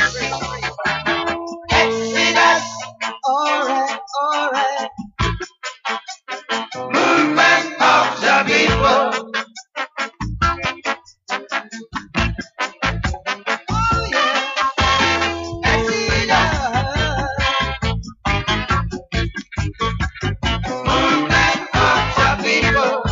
Exodus. Alright. Movement of the people. Oh yeah. Exodus. Movement of the people.